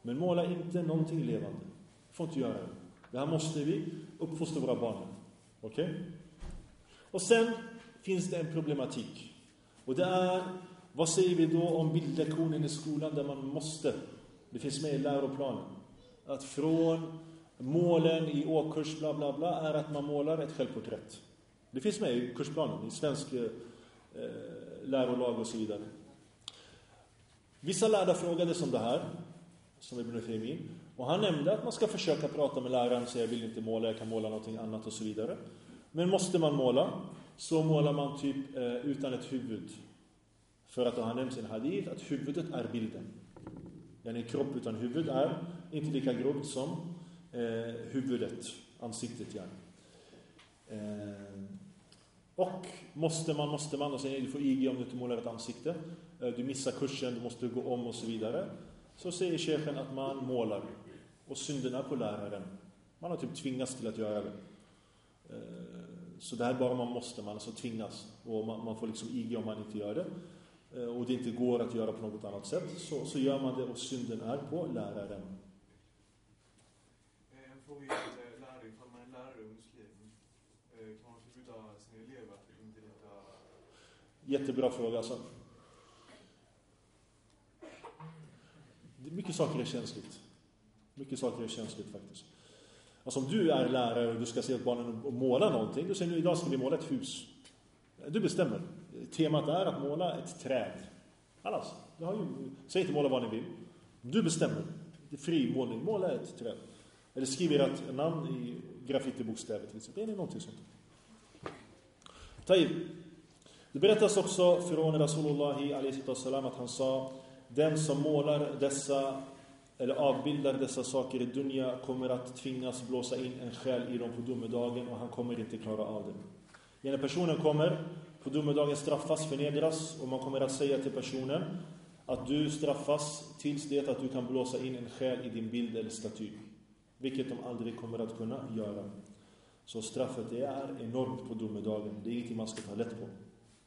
Men måla inte någonting levande. Får inte göra det. Det här måste vi uppfostra våra barn. Okej? Okay? Och sen finns det en problematik. Och det är, vad säger vi då om bildlektionen i skolan där man måste, det finns med i läroplanen, att från målen i årskurs bla bla bla är att man målar ett självporträtt. Det finns med i kursplanen, i svensk eh, lärolag och så vidare. Vissa lärare frågade som det här, som Ibn Uthaymeen, och han nämnde att man ska försöka prata med läraren och säga jag vill inte måla, jag kan måla någonting annat och så vidare. Men måste man måla, så målar man typ eh, utan ett huvud. För att han nämnt i en hadith att huvudet är bilden. En kropp utan huvud är inte lika grovt som eh, huvudet, ansiktet. Ja. Eh, och måste man, måste man, och sen du får I G om du inte målar ett ansikte. Eh, du missar kursen, du måste gå om och så vidare. Så säger chefen att man målar. Och synden är på läraren. Man har typ tvingats till att göra det. Eh, så det här bara man måste, man alltså tvingas. Och man, man får liksom I G om man inte gör det. Och det inte går att göra på något annat sätt, så, så gör man det och synden är på läraren. En fråga gäller lärare, ifall man är lärare och muslim, kan man förbjuda sina elever att inte lita? Jättebra fråga alltså. Mycket saker är känsligt. Mycket saker är känsligt faktiskt. Alltså om du är lärare och du ska se att barnen måla någonting, då säger du idag ska vi måla ett hus. Du bestämmer. Temat är att måla ett träd. Allas, du har ju, säg inte måla vad ni vill. Du bestämmer. Det är fri målning. Måla ett träd. Eller skriver ett namn i graffitibokstäver till exempel. Det är någonting sånt. Taib. Det berättas också från Rasulullah alaihi wasallam att han sa: den som målar dessa eller avbildar dessa saker i dunya kommer att tvingas blåsa in en själ i dem på domedagen och han kommer inte klara av det. Den personen kommer på domedagen straffas, förnedras, och man kommer att säga till personen att du straffas tills det att du kan blåsa in en själ i din bild eller staty. Vilket de aldrig kommer att kunna göra. Så straffet är enormt på domedagen. Det är ingenting man ska ta lätt på.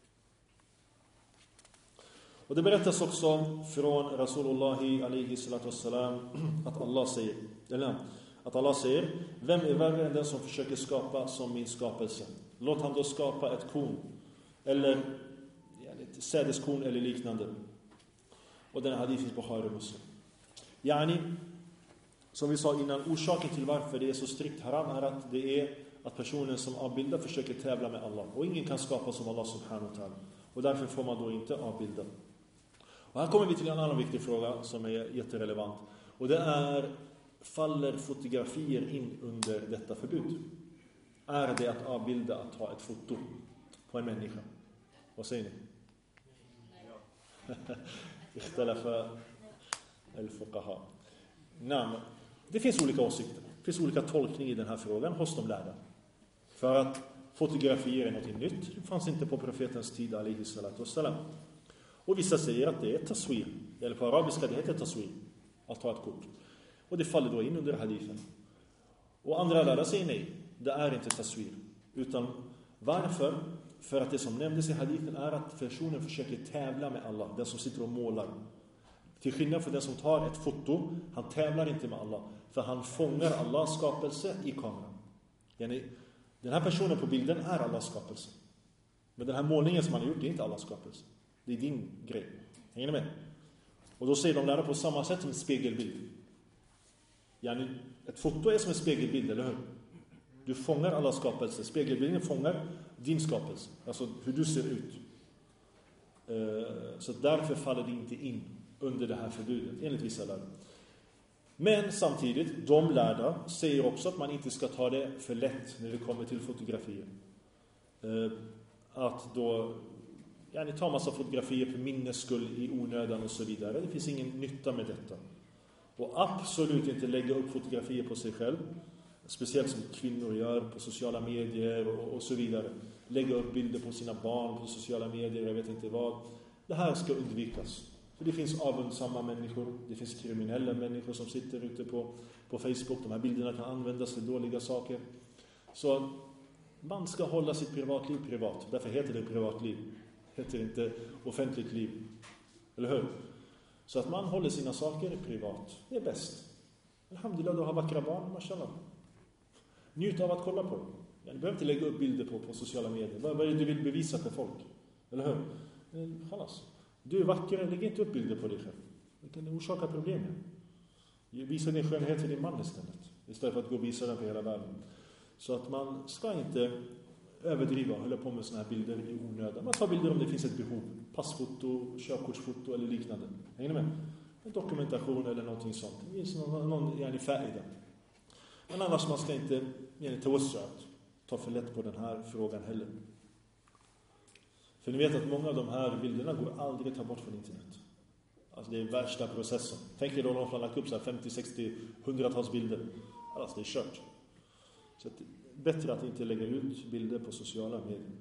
Och det berättas också från Rasulullah alaihi salatu wassalam att Allah säger, eller att Allah säger: vem är värre än den som försöker skapa som min skapelse? Låt han då skapa ett korn eller ett sädeskorn eller liknande. Och den hadith finns på Bukhari Muslim. Yani, som vi sa innan, orsaken till varför det är så strikt haram är att det är att personen som avbildar försöker tävla med Allah. Och ingen kan skapa som Allah subhanahu wa ta'ala. Och därför får man då inte avbilda. Och här kommer vi till en annan viktig fråga som är jätterelevant. Och det är: faller fotografier in under detta förbud? Är det att avbilda, att ta ett foto på en människa? Vad säger ni? Ikhtalafa al-fuqaha. Nej, det finns olika åsikter. Det finns olika tolkningar i den här frågan hos de lärda. För att fotografier är något nytt. Det fanns inte på profetens tid alaihi salatu wassalam. Och vissa säger att det är taswir. Eller på arabiska det heter taswir. Att ta ett kort. Och det faller då in under hadithen. Och andra lärare säger nej. Det är inte taswir. Utan varför? För att det som nämndes i hadithen är att personen försöker tävla med Allah. Den som sitter och målar. Till skillnad från den som tar ett foto. Han tävlar inte med Allah. För han fångar Allahs skapelse i kameran. Yani, den här personen på bilden är Allahs skapelse. Men den här målningen som han har gjort, det är inte Allahs skapelse. Det är din grej. Hänger ni med? Och då säger de lärare på samma sätt som en spegelbild. Yani, ett foto är som en spegelbild, eller hur? Du fångar Allahs skapelse. Spegelbilden fångar din skapelse. Alltså hur du ser ut. Så därför faller det inte in under det här förbudet, enligt vissa lärare. Men samtidigt, de lärda säger också att man inte ska ta det för lätt när det kommer till fotografier. Att då ja, ni tar massa fotografier för minnes skull i onödan och så vidare. Det finns ingen nytta med detta. Och absolut inte lägga upp fotografier på sig själv. Speciellt som kvinnor gör på sociala medier och, och så vidare. Lägga upp bilder på sina barn på sociala medier, jag vet inte vad. Det här ska undvikas. För det finns avundsamma människor. Det finns kriminella människor som sitter ute på, på Facebook. De här bilderna kan användas till dåliga saker. Så man ska hålla sitt privatliv privat. Därför heter det privatliv. Det heter inte offentligt liv. Eller hur? Så att man håller sina saker privat. Det är bäst. Alhamdulillah, du har vackra barn, mashallah. Njut av att kolla på dem. Du behöver inte lägga upp bilder på, på sociala medier. Vad är det du vill bevisa för folk? Eller hur? Chalas. Du är vacker, lägg inte upp bilder på dig själv. Det kan orsaka problem. Visa din skönhet för din man istället. Istället för att gå och visa den för hela världen. Så att man ska inte överdriva och hålla på med såna här bilder i onödan. Man tar bilder om det finns ett behov. Passfoto, körkortsfoto eller liknande. Hänger ni med? En dokumentation eller någonting sånt. Det finns någon, någon gärna färdig. Men annars man ska inte gärna ta oss att ta för lätt på den här frågan heller. För ni vet att många av de här bilderna går aldrig att ta bort från internet. Alltså det är värsta processen. Tänk er då någon har lagt upp så här femtio, sextio, hundratals bilder. Alltså det är kört. Så att det är bättre att inte lägga ut bilder på sociala medier.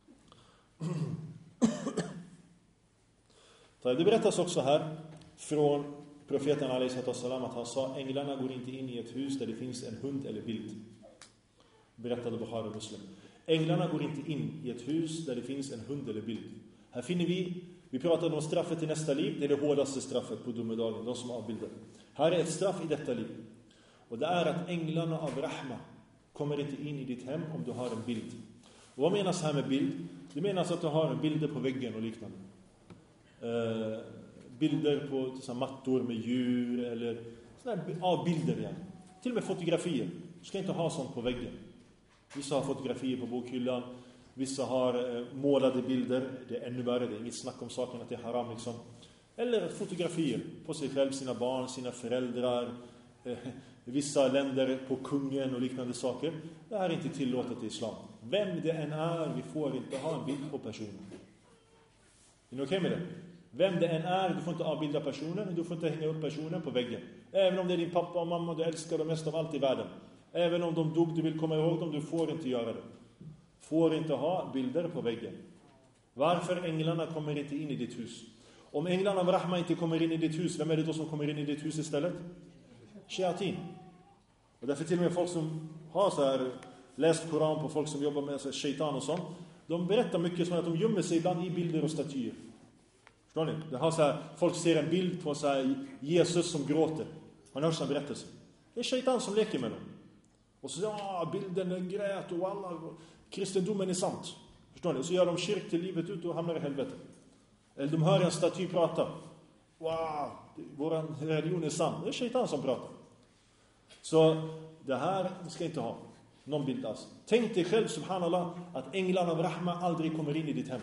Det berättas också här från profeten alaihi salam att han sa: änglarna går inte in i ett hus där det finns en hund eller bild. Berättade Bukhari och Muslim. Änglarna går inte in i ett hus där det finns en hund eller bild. Här finner vi, vi pratade om straffet i nästa liv. Det är det hårdaste straffet på domedagen, de som avbildar. Här är ett straff i detta liv. Och det är att änglarna av rahma kommer inte in i ditt hem om du har en bild. Och vad menas här med bild? Det menas att du har en bilder på väggen och liknande. Uh, bilder på så här, mattor med djur eller sådana här avbilder igen. Till och med fotografier. Du ska inte ha sånt på väggen. Vissa har fotografier på bokhyllan. Vissa har eh, målade bilder. Det är ännu värre. Det är inget snack om saken att det är haram liksom. Eller fotografier på sig själv, sina barn, sina föräldrar. Eh, vissa länder på kungen och liknande saker. Det här är inte tillåtet i islam. Vem det än är, vi får inte ha en bild på personen. Är ni okej med det? Vem det än är, du får inte avbilda personen. Du får inte hänga upp personen på väggen. Även om det är din pappa och mamma du älskar dem mest av allt i världen. Även om de dog, du vill komma ihåg dem, du får inte göra det. Får inte ha bilder på väggen. Varför änglarna kommer inte in i ditt hus? Om änglarna av rahma inte kommer in i ditt hus, vem är det då som kommer in i ditt hus istället? Shayatin. Och därför till och med folk som har så här läst Koran på folk som jobbar med så här, shaitan och sånt. De berättar mycket som att de gömmer sig ibland i bilder och statyer. Förstår ni? Det har så här, folk ser en bild på så här, Jesus som gråter. Har ni hört sån berättelse? Det är shaitan som leker med dem. Och så säger ah, bilden är grät och alla, kristendomen är sant. Förstår ni? Och så gör de kyrk till livet ut och hamnar i helvete. Eller de hör en staty prata. Wow, vår religion är sann. Det är shaitan som pratar. Så det här ska inte ha någon bild alls. Tänk dig själv, subhanallah, att änglarna av rahma aldrig kommer in i ditt hem.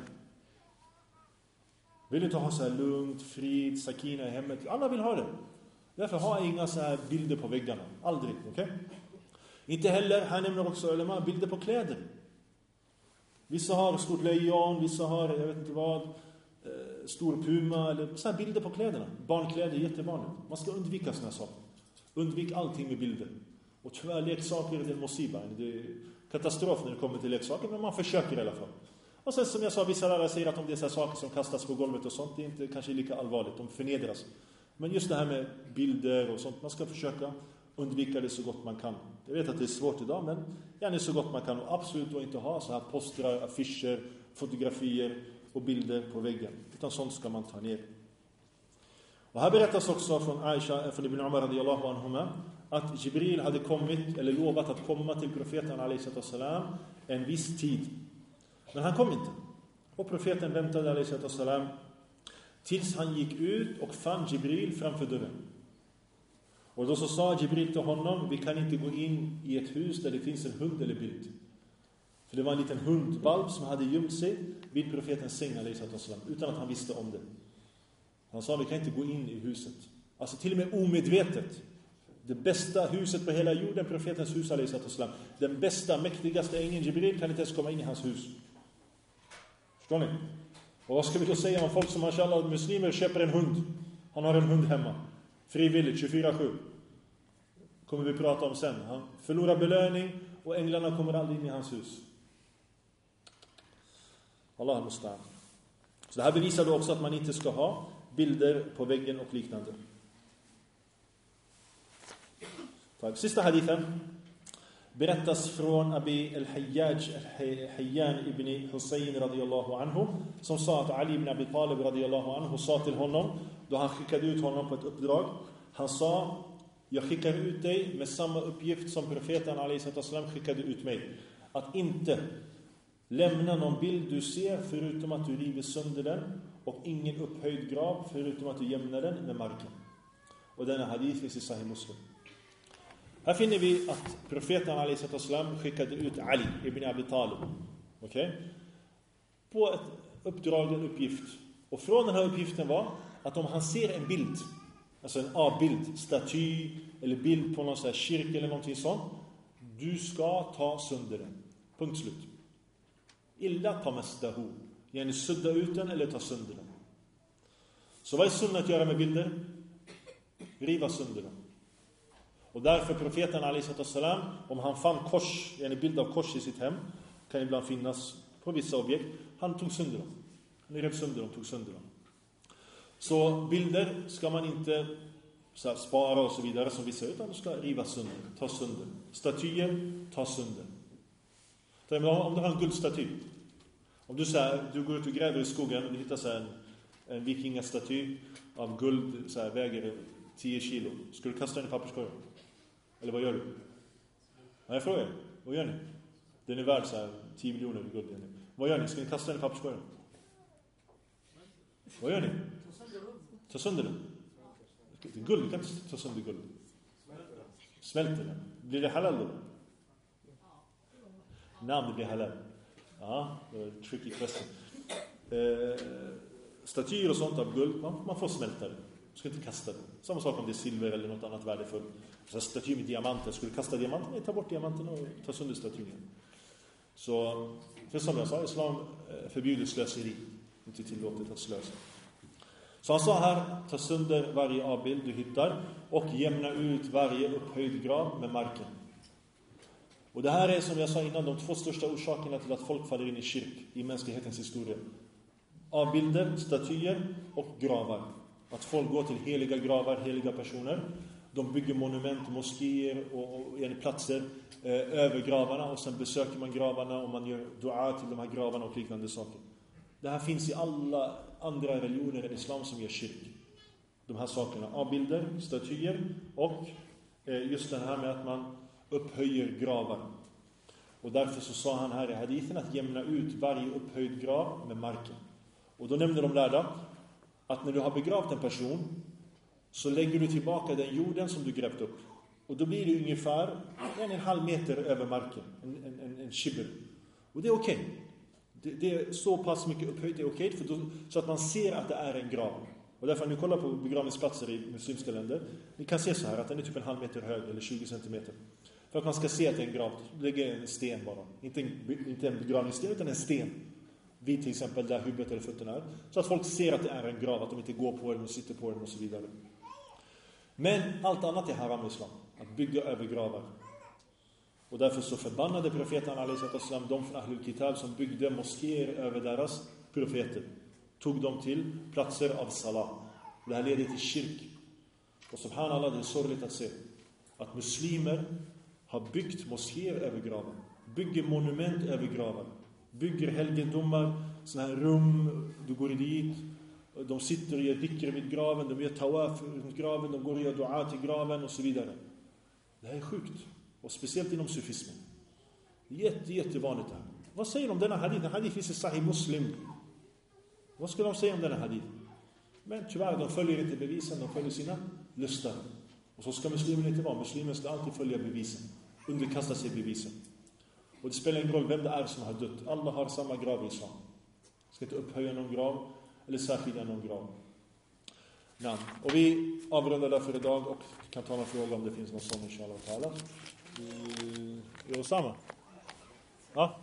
Vill du inte ha så här lugnt, frid, sakina i hemmet? Alla vill ha det. Därför ha inga så här bilder på väggarna. Aldrig, okej? Okay? Inte heller, här nämner också ulema, bilder på kläder. Vissa har stort lejon, vissa har, jag vet inte vad, stor puma, eller så här bilder på kläderna. Barnkläder är jättevanligt. Man ska undvika såna saker. Undvik allting med bilder. Och tyvärr, leksaker är en musiba. Det är katastrof när det kommer till leksaker, men man försöker i alla fall. Och sen som jag sa, vissa lärare säger att om det är så här saker som kastas på golvet och sånt, det är inte kanske lika allvarligt, de förnedras. Men just det här med bilder och sånt, man ska försöka undvika det så gott man kan. Jag vet att det är svårt idag, men gärna så gott man kan. Och absolut då inte ha så här postrar, affischer, fotografier och bilder på väggen. Utan sånt ska man ta ner. Och här berättas också från Aisha, från Ibn Umar radiyallahu anhuma, att Jibril hade kommit, eller lovat att komma till profeten alaihi salam en viss tid. Men han kom inte. Och profeten väntade alaihi salam tills han gick ut och fann Jibril framför dörren. Och då så sa Jibril till honom: vi kan inte gå in i ett hus där det finns en hund eller bild. För det var en liten hundvalp som hade gömt sig vid profetens säng alaihi salam, utan att han visste om det. Han sa: vi kan inte gå in i huset. Alltså till och med omedvetet. Det bästa huset på hela jorden, profetens hus alaihi salam. Den bästa, mäktigaste ängeln Jibril kan inte ens komma in i hans hus. Förstår ni? Och vad ska vi då säga om folk som mashallah muslimer köper en hund? Han har en hund hemma. Frivilligt, tjugofyra sju. Kommer vi prata om sen. Han förlorar belöning och änglarna kommer aldrig in i hans hus. Allah al-Mustan. Så det här bevisar då också att man inte ska ha bilder på väggen och liknande. Sista hadithen. berättas från Abi al-Hayyaj al-Hayyan ibn Hussein radiyallahu anhu, som sa att Ali ibn Abi Talib radiyallahu anhu sa till honom, då han skickade ut honom på ett uppdrag. Han sa: jag skickar ut dig med samma uppgift som profeten alaihissalam skickade ut mig. Att inte lämna någon bild du ser förutom att du river sönder den, och ingen upphöjd grav förutom att du jämnar den med marken. Och denna hadith finns i Sahih Muslim. Här finner vi att profeten alaihissalam skickade ut Ali ibn Abi Talib, okej, okay, på ett uppdrag, en uppgift. Och från den här uppgiften var att om han ser en bild, alltså en avbild, staty eller bild på någon sån här kyrka eller någonting sånt, du ska ta sönder den. Punkt slut. Illa tamastahu. Yani sudda ut den eller ta sönder den. Så vad är sunna att göra med bilder? Riva sönder den. Och därför profeten alaihissalam, om han fann kors, en bild av kors i sitt hem, kan ibland finnas på vissa objekt, han tog sönder dem. Han rev sönder dem, tog sönder dem. Så bilder ska man inte så här, spara och så vidare som vi säger, utan de ska riva sönder, ta sönder. Statyer, ta sönder. Om du har en guldstaty, om du, så här, du går ut och gräver i skogen och du hittar så här, en, en vikingastaty av guld, så här, väger tio kilo, ska du kasta den i papperskorgen? Eller vad gör du? Ja, jag frågar, vad gör ni? Den är värd så här tio miljoner guld. Vad gör ni? Ska ni kasta den i papperskorgen? Vad gör ni? Ta sönder den. Guld, du kan inte ta sönder guld. Smälter den. Blir det halal då? Nej, det blir halal. Ja, det var en tricky question. Eh, statyer och sånt av guld, man, man får smälta det. Du ska inte kasta det. Samma sak om det är silver eller något annat värdefullt. Så staty med diamanter, skulle du kasta diamanten? Nej, ta bort diamanten och ta sönder statyn. Så, för som jag sa, islam förbjuder slöseri. Inte tillåtet att slösa. Så han sa här, ta sönder varje avbild du hittar och jämna ut varje upphöjd grav med marken. Och det här är, som jag sa innan, de två största orsakerna till att folk faller in i kyrk i mänsklighetens historia. Avbilder, statyer och gravar. Att folk går till heliga gravar, heliga personer. De bygger monument, moskéer och, och, och platser eh, över gravarna, och sen besöker man gravarna och man gör dua till de här gravarna och liknande saker. Det här finns i alla andra religioner än islam som gör kyrk. De här sakerna, avbilder, statyer och eh, just det här med att man upphöjer gravar. Och därför så sa han här i hadithen att jämna ut varje upphöjd grav med marken. Och då nämnde de lärda att när du har begravt en person så lägger du tillbaka den jorden som du grävt upp. Och då blir det ungefär en, en halv meter över marken. En, en, en, en kibber. Och det är okej. Okay. Det, det är så pass mycket upphöjt, det är okej. Okay, så att man ser att det är en grav. Och därför när ni kollar på begravningsplatser i muslimska länder, ni kan se så här att den är typ en halv meter hög eller tjugo centimeter. För att man ska se att det är en grav. Lägger en sten bara. Inte en, inte en begravningssten utan en sten. Vid till exempel där huvudet eller fötterna är. Så att folk ser att det är en grav. Att de inte går på den och sitter på den och så vidare. Men allt annat är haram i islam. Att bygga över gravar. Och därför så förbannade profeten alaihissalam de från Ahlul Kitab som byggde moskéer över deras profeter. Tog dem till platser av salah. Det här leder till kyrk. Och subhanallah, det är sorgligt att se att muslimer har byggt moskéer över gravar. Bygger monument över gravar. Bygger helgedomar, såna här rum, du går dit. De sitter och gör dhikr vid graven, de gör tawaf runt graven, de går och gör dua till graven och så vidare. Det här är sjukt. Och speciellt inom sufismen. Jätte, jättevanligt här. Vad säger de om denna hadith? Den hadith finns i Sahih Muslim. Vad ska de säga om denna hadith? Men tyvärr, de följer inte bevisen, de följer sina lustar. Och så ska muslimen inte vara. Muslimen ska alltid följa bevisen. Underkasta sig bevisen. Och det spelar ingen roll vem det är som har dött. Alla har samma grav i islam. Ska inte upphöja någon grav eller särskilja någon grav. Ja. Och vi avrundar därför idag och kan ta några frågor om det finns någon sån, inshallah ta'ala. Är det samma? Ja?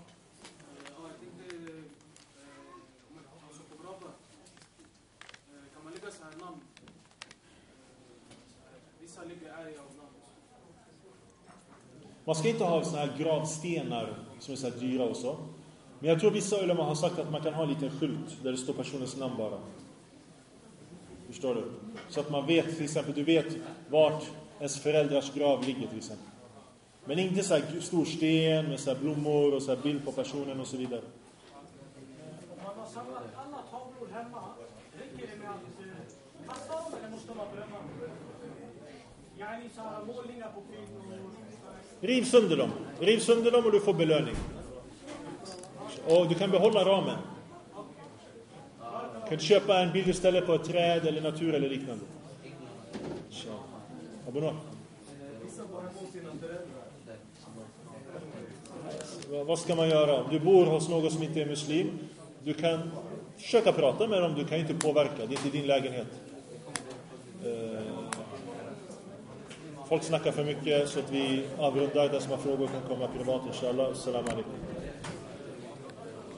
Man ska inte ha såna här gravstenar som är så här dyra och så. Men jag tror vissa ulema har sagt att man kan ha en liten skylt där det står personens namn bara. Förstår du? Så att man vet, till exempel, du vet vart ens föräldrars grav ligger till exempel. Men inte så här stor sten med så här blommor och så här bild på personen och så vidare. Om man har samlat alla tavlor hemma, räcker det med att kasta dem eller måste man bränna? Jag är så här målningar på kvinnor. Riv sönder dem. Riv sönder dem och du får belöning. Och du kan behålla ramen. Du kan köpa en bild istället på ett träd eller natur eller liknande. Så. Abonor. Vad ska man göra? Om du bor hos någon som inte är muslim, du kan försöka prata med dem, du kan inte påverka. Det är inte din lägenhet. Folk snackar för mycket så att vi avrundar. Den som har frågor kan komma privat, inshallah. Assalamu alaikum.